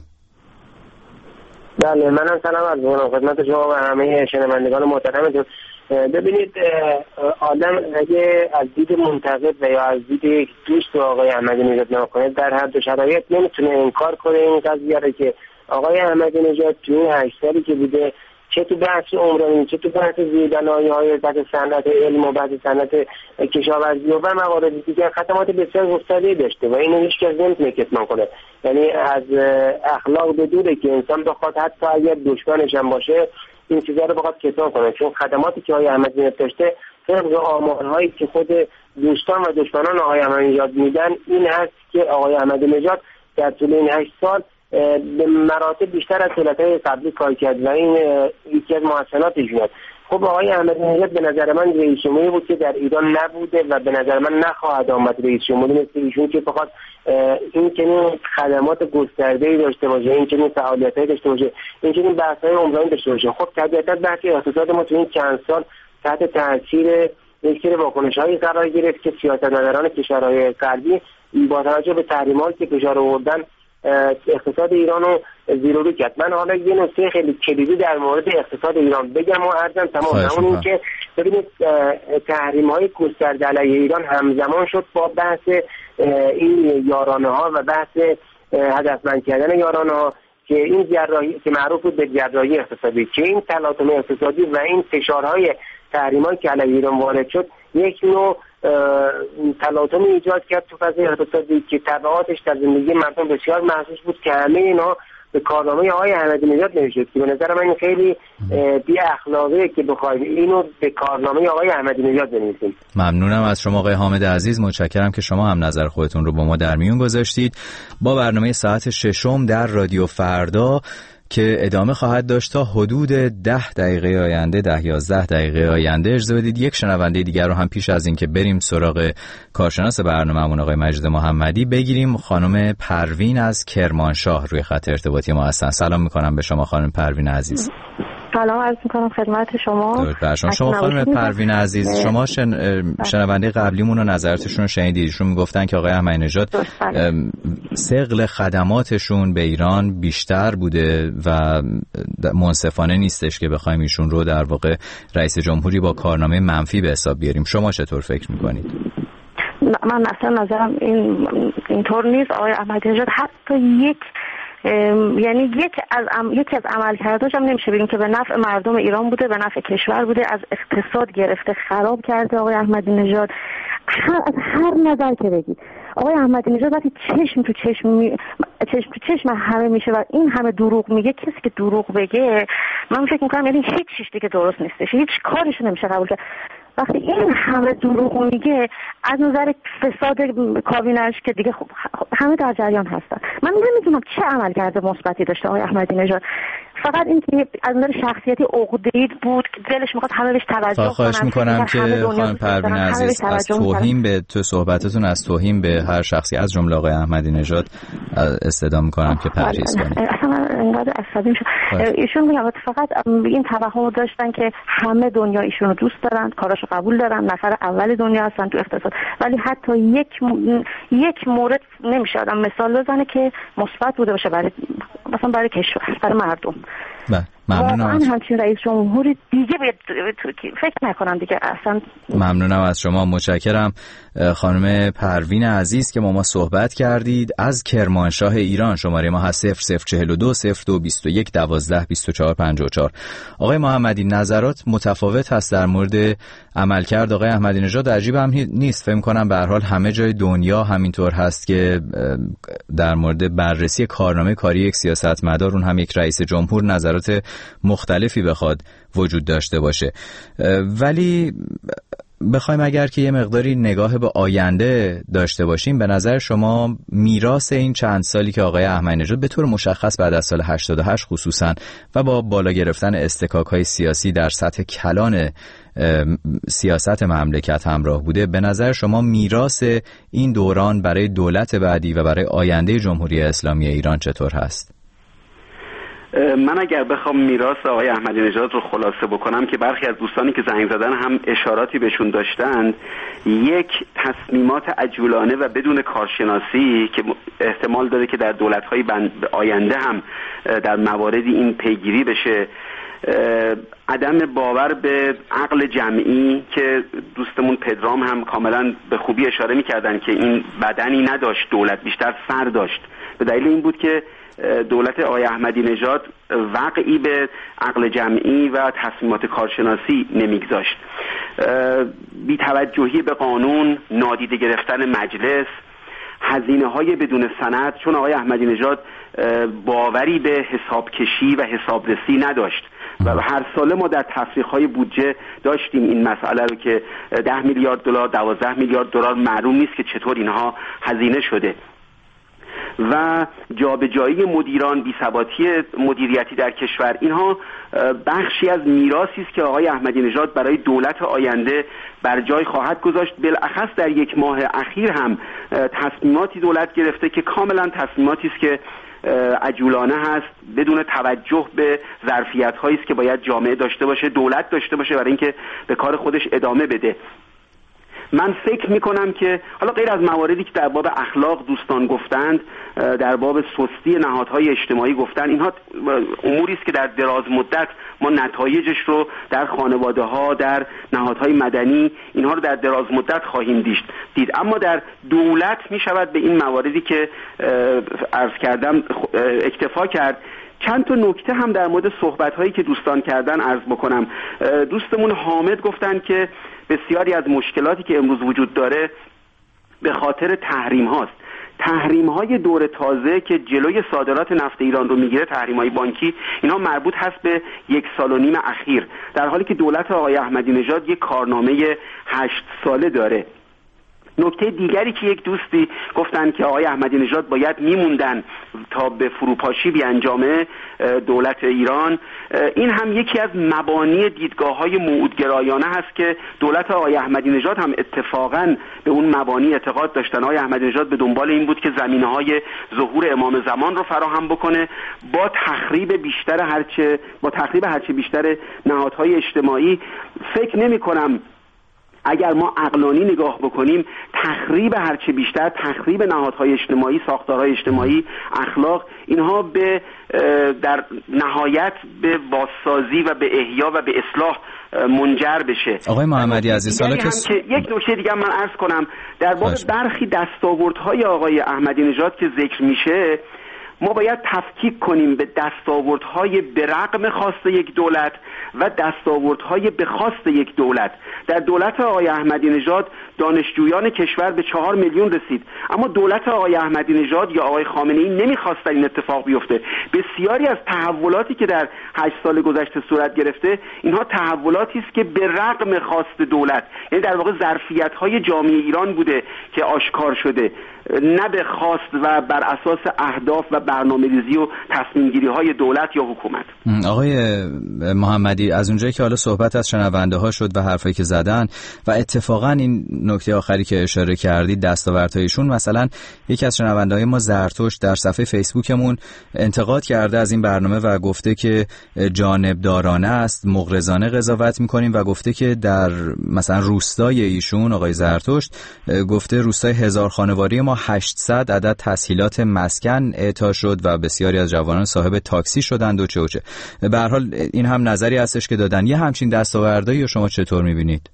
S17: بله، منم سلام عرض می‌کنم خدمت شما و همه شنوندگان محترمتون. ببینید، آدم اگه از دید منتقد و یا از دید یک دوست آقای احمدی نژاد نگاه کنه، در هر دو شرایط نمیتونه انکار کنه این قضیه رو که آقای احمدی نژاد تو این هشت سالی که بوده، چه تو بحث عمرانی، چه تو بحث زیردنهایی‌های بعد صنعت علم و بعد صنعت کشاورزی و موارد دیگر خدمات بسیار گسترده داشته و اینو هیچ کس نمیتونه کتمان کنه. یعنی از اخلاق به دوره که انسان بخواد حتی اگر دشمنش هم باشه این چیزا رو بخواد کتمان کنه، چون خدماتی که آقای احمدی نژاد داشته طبق آمارهایی که خود دوستان و دشمنان آقای احمدی نژاد میدن این هست که آقای احمدی نژاد در طول این هشت سال به مراتب بیشتر از دولت‌های قبلی کار کرد و این یکی از محسناتش بود. خب آقای احمدی نژاد به نظر من رئیس جمهوری بود که در ایران نبوده و به نظر من نخواهد آمد رئیس جمهوری مثل ایشون که بخواد این چنین خدمات گسترده‌ای داشته باشه، این چنین فعالیت‌هایی داشته باشه، این چنین بحث‌های عمرانی داشته باشه. خب طبیعتاً بحث اقتصاد ما تو این چند سال تحت تاثیر یک سری واکنش‌هایی قرار گرفت که سیاستمداران کشورهای غربی با توجه به تحریم‌هایی که فشار آوردن اقتصاد ایران رو زیر و رو کرد. من حالا یه نکته خیلی کلیدی در مورد اقتصاد ایران بگم و عرضم تمام. اون این که ببینید تحریم‌های گسترده علیه ایران همزمان شد با بحث این یارانه ها و بحث هدفمند کردن یارانه ها که این جراحی که معروف بود به جراحی اقتصادی، که این تلاطم اقتصادی و این فشارهای تحریم‌هایی که علیه ایران وارد شد یک نوع تلاطم ایجاد کرد تو فضای اقتصادی که تبعاتش در زندگی مردم بسیار محسوس بود که همه اینا به کارنامه آقای احمدی نژاد نوشته که به نظر من خیلی بی اخلاقیه که بخوایم اینو به کارنامه آقای احمدی نژاد بنویسیم.
S5: ممنونم از شما آقای حامد عزیز، متشکرم که شما هم نظر خودتون رو با ما در میون گذاشتید. با برنامه ساعت ششم در رادیو فردا که ادامه خواهد داشت تا حدود ده دقیقه آینده، ده یازده دقیقه آینده. اجازه بدید یک شنونده دیگر رو هم پیش از این که بریم سراغ کارشناس برنامه‌مون آقای مجید محمدی بگیریم. خانم پروین از کرمانشاه روی خط ارتباطی ما هستن. سلام میکنم به شما خانم پروین عزیز.
S18: سلام عرض میکنم خدمت شما.
S5: درود بر شما. شما خانم پروین عزیز، شما شن... شنونده قبلیمون رو نظراتشون رو شنیدید. ایشون میگفتن که آقای احمدی نژاد ثقل خدماتشون به ایران بیشتر بوده و منصفانه نیستش که بخوایم ایشون رو در واقع رئیس جمهوری با کارنامه منفی به حساب بیاریم. شما چطور فکر میکنید؟
S18: من اصلا نظرم این اینطور نیست. آقای احمدی نژاد حتی یک یعنی یک از ام... یکی از عملکرداش هم نمیشه بگیم که به نفع مردم ایران بوده، به نفع کشور بوده. از اقتصاد گرفته خراب کرده آقای احمدی نژاد. هر از هر نظر که بگید آقای احمدی نژاد وقتی چشم تو چشم می... چشم تو چشم همه میشه و این همه دروغ میگه، کسی که دروغ بگه من فکر میکنم یعنی هیچ چیزی دیگه درست نیستش، هیچ کارش نمیشه قبول کرد. وقتی این همه دروغ میگه از نظر فساد کابینش که دیگه خب همه در جریان هستن، من نمیدونم چه عمل کرده مثبتی داشته آقای احمدی نژاد. فقط این که از نظر شخصیتی عقده‌ای بود که دلش میخواد همه بهش توجه کنن.
S5: خواهش میکنم که خانم پروین عزیز از توهین به تو صحبتتون از توهین به هر شخصی از جمله آقای احمدی نژاد استدعا میکنم که پرهیز کنید.
S18: اصلا انقدر عصبی میشه. ایشون میگم فقط این توهم داشتن که همه دنیا ایشونو دوست دارن، کاراشو قبول دارن، نفر اول دنیا هستن تو اقتصاد، ولی حتی یک م... یک مورد نمیشه آدم مثال بزنه که مثبت بوده باشه برای مثلا برای کشور، برای مردم.
S5: بله ممنونم.
S18: من همچین رئیس جمهوری دیگه به فکر نکنم دیگه اصلا.
S5: ممنونم از شما، متشکرم خانم پروین عزیز که با ما صحبت کردید از کرمانشاه ایران. شماره ما هست صفر صفر چهل و دو صفر دو بیست و یک دوازده بیست و چهار پنجاه و چهار. آقای محمدی، نظرات متفاوت هست در مورد عملکرد آقای احمدی نژاد. عجیب هم نیست، فکر کنم به هر حال همه جای دنیا همینطور هست که در مورد بررسی کارنامه کاری یک سیاستمدار، اون هم یک رئیس جمهور، نظرات مختلفی بخواد وجود داشته باشه. ولی بخوایم اگر که یه مقداری نگاه به آینده داشته باشیم، به نظر شما میراث این چند سالی که آقای احمدی نژاد به طور مشخص بعد از سال هشتاد و هشت خصوصا و با بالا گرفتن استکاک‌های سیاسی در سطح کلان سیاست مملکت همراه بوده، به نظر شما میراث این دوران برای دولت بعدی و برای آینده جمهوری اسلامی ایران چطور هست؟
S3: من اگر بخوام میراث آقای احمدی نژاد رو خلاصه بکنم که برخی از دوستانی که زنگ زدن هم اشاراتی بهشون داشتند، یک تصمیمات عجولانه و بدون کارشناسی که احتمال داره که در دولت‌های آینده هم در مواردی این پیگیری بشه، عدم باور به عقل جمعی که دوستمون پدرام هم کاملا به خوبی اشاره می‌کردن که این بدنی نداشت دولت، بیشتر سر داشت، به دلیل این بود که دولت آقای احمدی نژاد وقعی به عقل جمعی و تصمیمات کارشناسی نمیگذاشت. بی‌توجهی به قانون، نادیده گرفتن مجلس، هزینه‌های بدون سند، چون آقای احمدی نژاد باوری به حسابکشی و حسابرسی نداشت و هر ساله ما در تفریح‌های بودجه داشتیم این مسئله رو که ده میلیارد دلار، دوازده میلیارد دلار معلوم نیست که چطور اینها هزینه شده. و جابجایی مدیران، بی‌ثباتی مدیریتی در کشور، اینها بخشی از میراثی است که آقای احمدی نژاد برای دولت آینده بر جای خواهد گذاشت. بالاخص در یک ماه اخیر هم تصمیماتی دولت گرفته که کاملا تصمیماتی است که عجولانه هست، بدون توجه به ظرفیت‌هایی است که باید جامعه داشته باشه، دولت داشته باشه برای اینکه به کار خودش ادامه بده. من فکر میکنم که حالا غیر از مواردی که در باب اخلاق دوستان گفتند، در باب سستی نهادهای اجتماعی گفتند، اینها اموری است که در دراز مدت ما نتایجش رو در خانواده ها، در نهادهای مدنی، اینها رو در دراز مدت خواهیم دید. اما در دولت میشود به این مواردی که عرض کردم اکتفا کرد. چند تا نکته هم در مورد صحبت‌هایی که دوستان کردن عرض بکنم. دوستمون حامد گفتن که بسیاری از مشکلاتی که امروز وجود داره به خاطر تحریم هاست. تحریم های دور تازه که جلوی صادرات نفت ایران رو میگیره، تحریم های بانکی، اینا مربوط هست به یک سال و نیم اخیر، در حالی که دولت آقای احمدی نژاد یک کارنامه هشت ساله داره. نکته دیگری که یک دوستی گفتن که آقای احمدی نژاد باید میموندن تا به فروپاشی بیانجامه دولت ایران، این هم یکی از مبانی دیدگاه‌های موعودگرایانه هست که دولت آقای احمدی نژاد هم اتفاقاً به اون مبانی اعتقاد داشتن. آقای احمدی نژاد به دنبال این بود که زمینه‌های ظهور امام زمان رو فراهم بکنه با تخریب بیشتر هرچه با تخریب هرچه بیشتر نهادهای اجتماعی. فکر نمی‌کنم اگر ما عقلانی نگاه بکنیم تخریب هرچه بیشتر، تخریب نهادهای اجتماعی، ساختارهای اجتماعی، اخلاق، اینها به در نهایت به بازسازی و به احیا و به اصلاح منجر بشه.
S5: آقای محمدی عزیز، سالا که س...
S3: یک نکته دیگه من عرض کنم در باب برخی دستاوردهای آقای احمدی نژاد که ذکر میشه، ما باید تفکیک کنیم به دستاوردهای به رغم خواست یک دولت و دستاوردهای به خواست یک دولت. در دولت آقای احمدی نژاد دانشجویان کشور به چهار میلیون رسید، اما دولت آقای احمدی نژاد یا آقای خامنه‌ای نمیخواستن این اتفاق بیفته. بسیاری از تحولاتی که در هشت سال گذشته صورت گرفته، اینها تحولاتی است که به رغم خواست دولت، یعنی در واقع ظرفیت‌های جامعه ایران بوده که آشکار شده، نه به خواست و بر اساس اهداف و برنامه‌ریزی و تصمیم‌گیری‌های دولت یا حکومت.
S5: آقای محمدی، از اونجایی که حالا صحبت از شنونده‌ها شد و حرفایی که زدن و اتفاقا این نکته آخری که اشاره کردید دستاوردهایشون، مثلا یکی از شنونده‌های ما زرتشت در صفحه فیسبوکمون انتقاد کرده از این برنامه و گفته که جانبدارانه است، مغرضانه قضاوت می‌کنیم و گفته که در مثلا روستای ایشون آقای زرتشت گفته روستای هزار خانواری ما هشتصد عدد تسهیلات مسکن اعطا شد و بسیاری از جوانان صاحب تاکسی شدند و چه و چه. به هر حال این هم نظری هستش که دادن. یه همچین دستاوردهایی رو شما چطور می‌بینید؟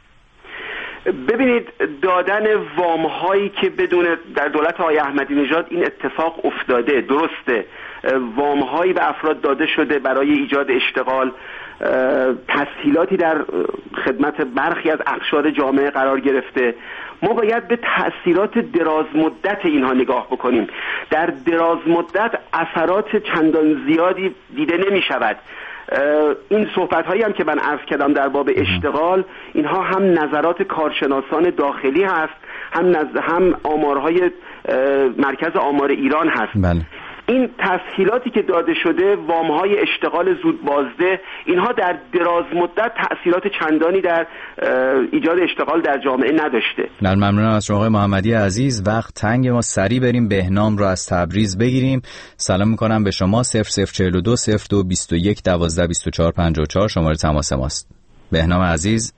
S3: ببینید، دادن وام‌هایی که بدون در دولت آقای احمدی نژاد این اتفاق افتاده، درسته، وام‌هایی به افراد داده شده برای ایجاد اشتغال، تسهیلاتی در خدمت برخی از اقشار جامعه قرار گرفته. ما باید به تأثیرات دراز مدت اینها نگاه بکنیم. در دراز مدت اثرات چندان زیادی دیده نمی شود. این صحبت هایی هم که من عرض کردم در باب اشتغال، اینها هم نظرات کارشناسان داخلی هست، هم نز... هم آمارهای مرکز آمار ایران هست.
S5: بله.
S3: این تسهیلاتی که داده شده، وام‌های اشتغال زود بازده، اینها در دراز مدت تأثیرات چندانی در ایجاد اشتغال در جامعه نداشته.
S5: من ممنونم از شما آقای محمدی عزیز. وقت تنگ ما، سریع بریم بهنام رو از تبریز بگیریم. سلام میکنم به شما. صفر صفر چهل و دو صفر دو بیست و یک دوازده بیست و چهار پنجاه و چهار شماره تماس ماست. بهنام عزیز.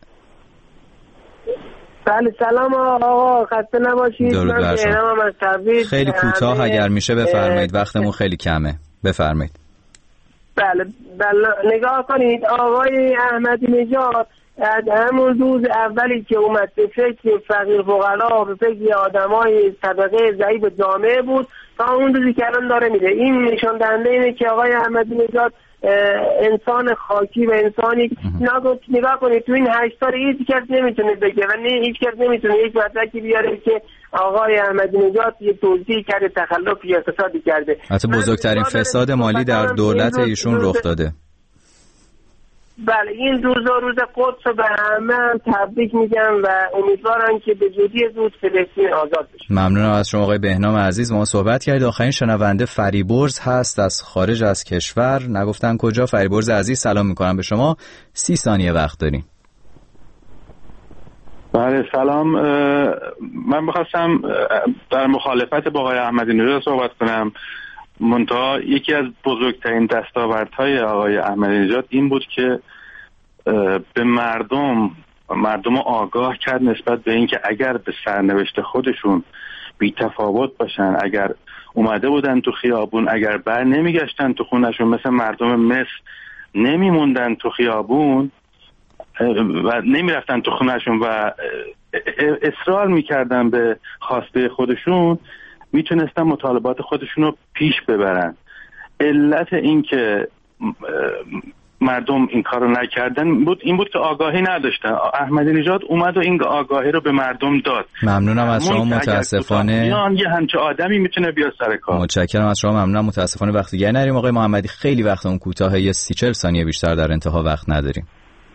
S17: بله سلام آقا، خسته نباشید.
S5: درود بر شما. خیلی کوتاه اگر میشه بفرمایید، وقتمون خیلی کمه. بفرمایید.
S17: بله بله نگاه کنید، آقای احمدی نژاد از همون روز اولی که اومد به فکر فقیر فقرا، به فکر آدمای طبقه ضعیف جامعه بود تا اون روزی که الان داره میره. این نشان دهنده اینه که آقای احمدی نژاد انسان خاکی و انسانی نگاه کنید تو این هشت سال هیچ کس نمیتونه بگه و نه هیچ کس نمیتونه یک مدرکی بیاره که آقای احمدی نژاد یه توضیح کرده تخلف یا فسادی کرده.
S5: حتی بزرگترین فساد مالی در دولت ایشون رخ داده.
S17: بله، این روز و روز قدس رو به همه هم تبریک میگم و امیدوارم که به زودی زود فلسطین آزاد بشه.
S5: ممنونم از شما آقای بهنام عزیز. ما صحبت کردید. آخرین شنونده فریبرز هست از خارج از کشور، نگفتن کجا. فریبرز عزیز سلام میکنم به شما. سی ثانیه وقت داریم.
S19: بله سلام. من بخواستم در مخالفت با آقای احمدی نژاد صحبت کنم. منتها یکی از بزرگترین دستاوردهای آقای احمدی نژاد این بود که به مردم مردم آگاه کرد نسبت به اینکه اگر به سرنوشت خودشون بی تفاوت باشن، اگر اومده بودن تو خیابون، اگر بر نمیگشتن تو خونشون مثل مردم مصر نمیموندن تو خیابون و نمیرفتن تو خونشون و اصرار میکردن به خواسته خودشون، میتونستن مطالبات خودشون رو پیش ببرن. علت این که مردم این کار رو نکردن بود این بود که آگاهی نداشتن. احمدی نژاد اومد و این آگاهی رو به مردم داد.
S5: ممنونم از شما. متاسفانه
S19: یه همچه آدمی میتونه بیاد سر کار.
S5: متشکرم از شما. ممنونم. متاسفانه وقت دیگه نریم. آقای محمدی خیلی وقت اون کوتاه، یه سی چهل ثانیه بیشتر در انتها وقت نداریم.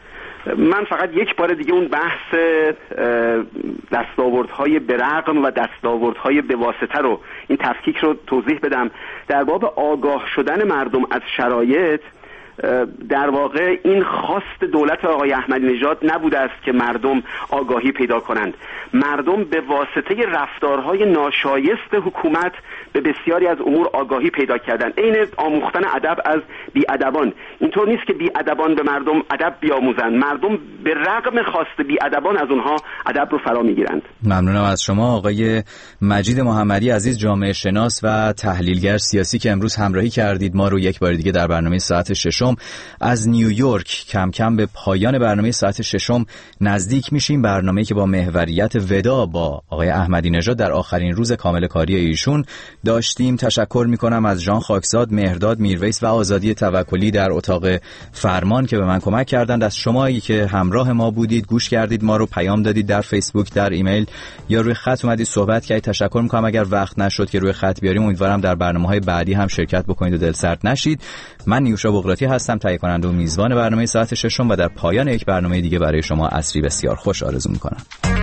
S3: من فقط یک بار دیگه اون بحث دستاوردهای به رغم و دستاوردهای به واسطه رو، این تفکیک رو توضیح بدم. در باب آگاه شدن مردم از شرایط، در واقع این خواست دولت آقای احمدی نژاد نبوده است که مردم آگاهی پیدا کنند. مردم به واسطه رفتارهای ناشایست حکومت به بسیاری از امور آگاهی پیدا کردند. عین آموختن ادب از بی‌ادبان. اینطور نیست که بی‌ادبان به مردم ادب بیاموزند، مردم به رغم خواست بی‌ادبان از اونها ادب رو فرا میگیرند.
S5: ممنونم از شما آقای مجید محمدی عزیز، جامعه شناس و تحلیلگر سیاسی که امروز همراهی کردید ما رو یک بار دیگه در برنامه ساعت ششم از نیویورک. کم کم به پایان برنامه ساعت ششم نزدیک میشیم، برنامه‌ای که با محوریت ودا با آقای احمدی نژاد در آخرین روز کامل کاری ایشون داشتیم. تشکر میکنم از ژان خاکزاد، مهرداد میرویس و آزادی توکلی در اتاق فرمان که به من کمک کردند. از شمایی که همراه ما بودید، گوش کردید، ما رو پیام دادید در فیسبوک، در ایمیل یا روی خط اومدید صحبت کردید، تشکر میکنم. اگر وقت نشد که روی خط بیاریم، امیدوارم در برنامه‌های بعدی هم شرکت بکنید و دلسرد نشید. من نیوشا بغراتی هستم، تهیه کننده و میزبان برنامه ساعت ششم و در پایان یک برنامه دیگه برای شما عصری بسیار خوش آرزو میکنم.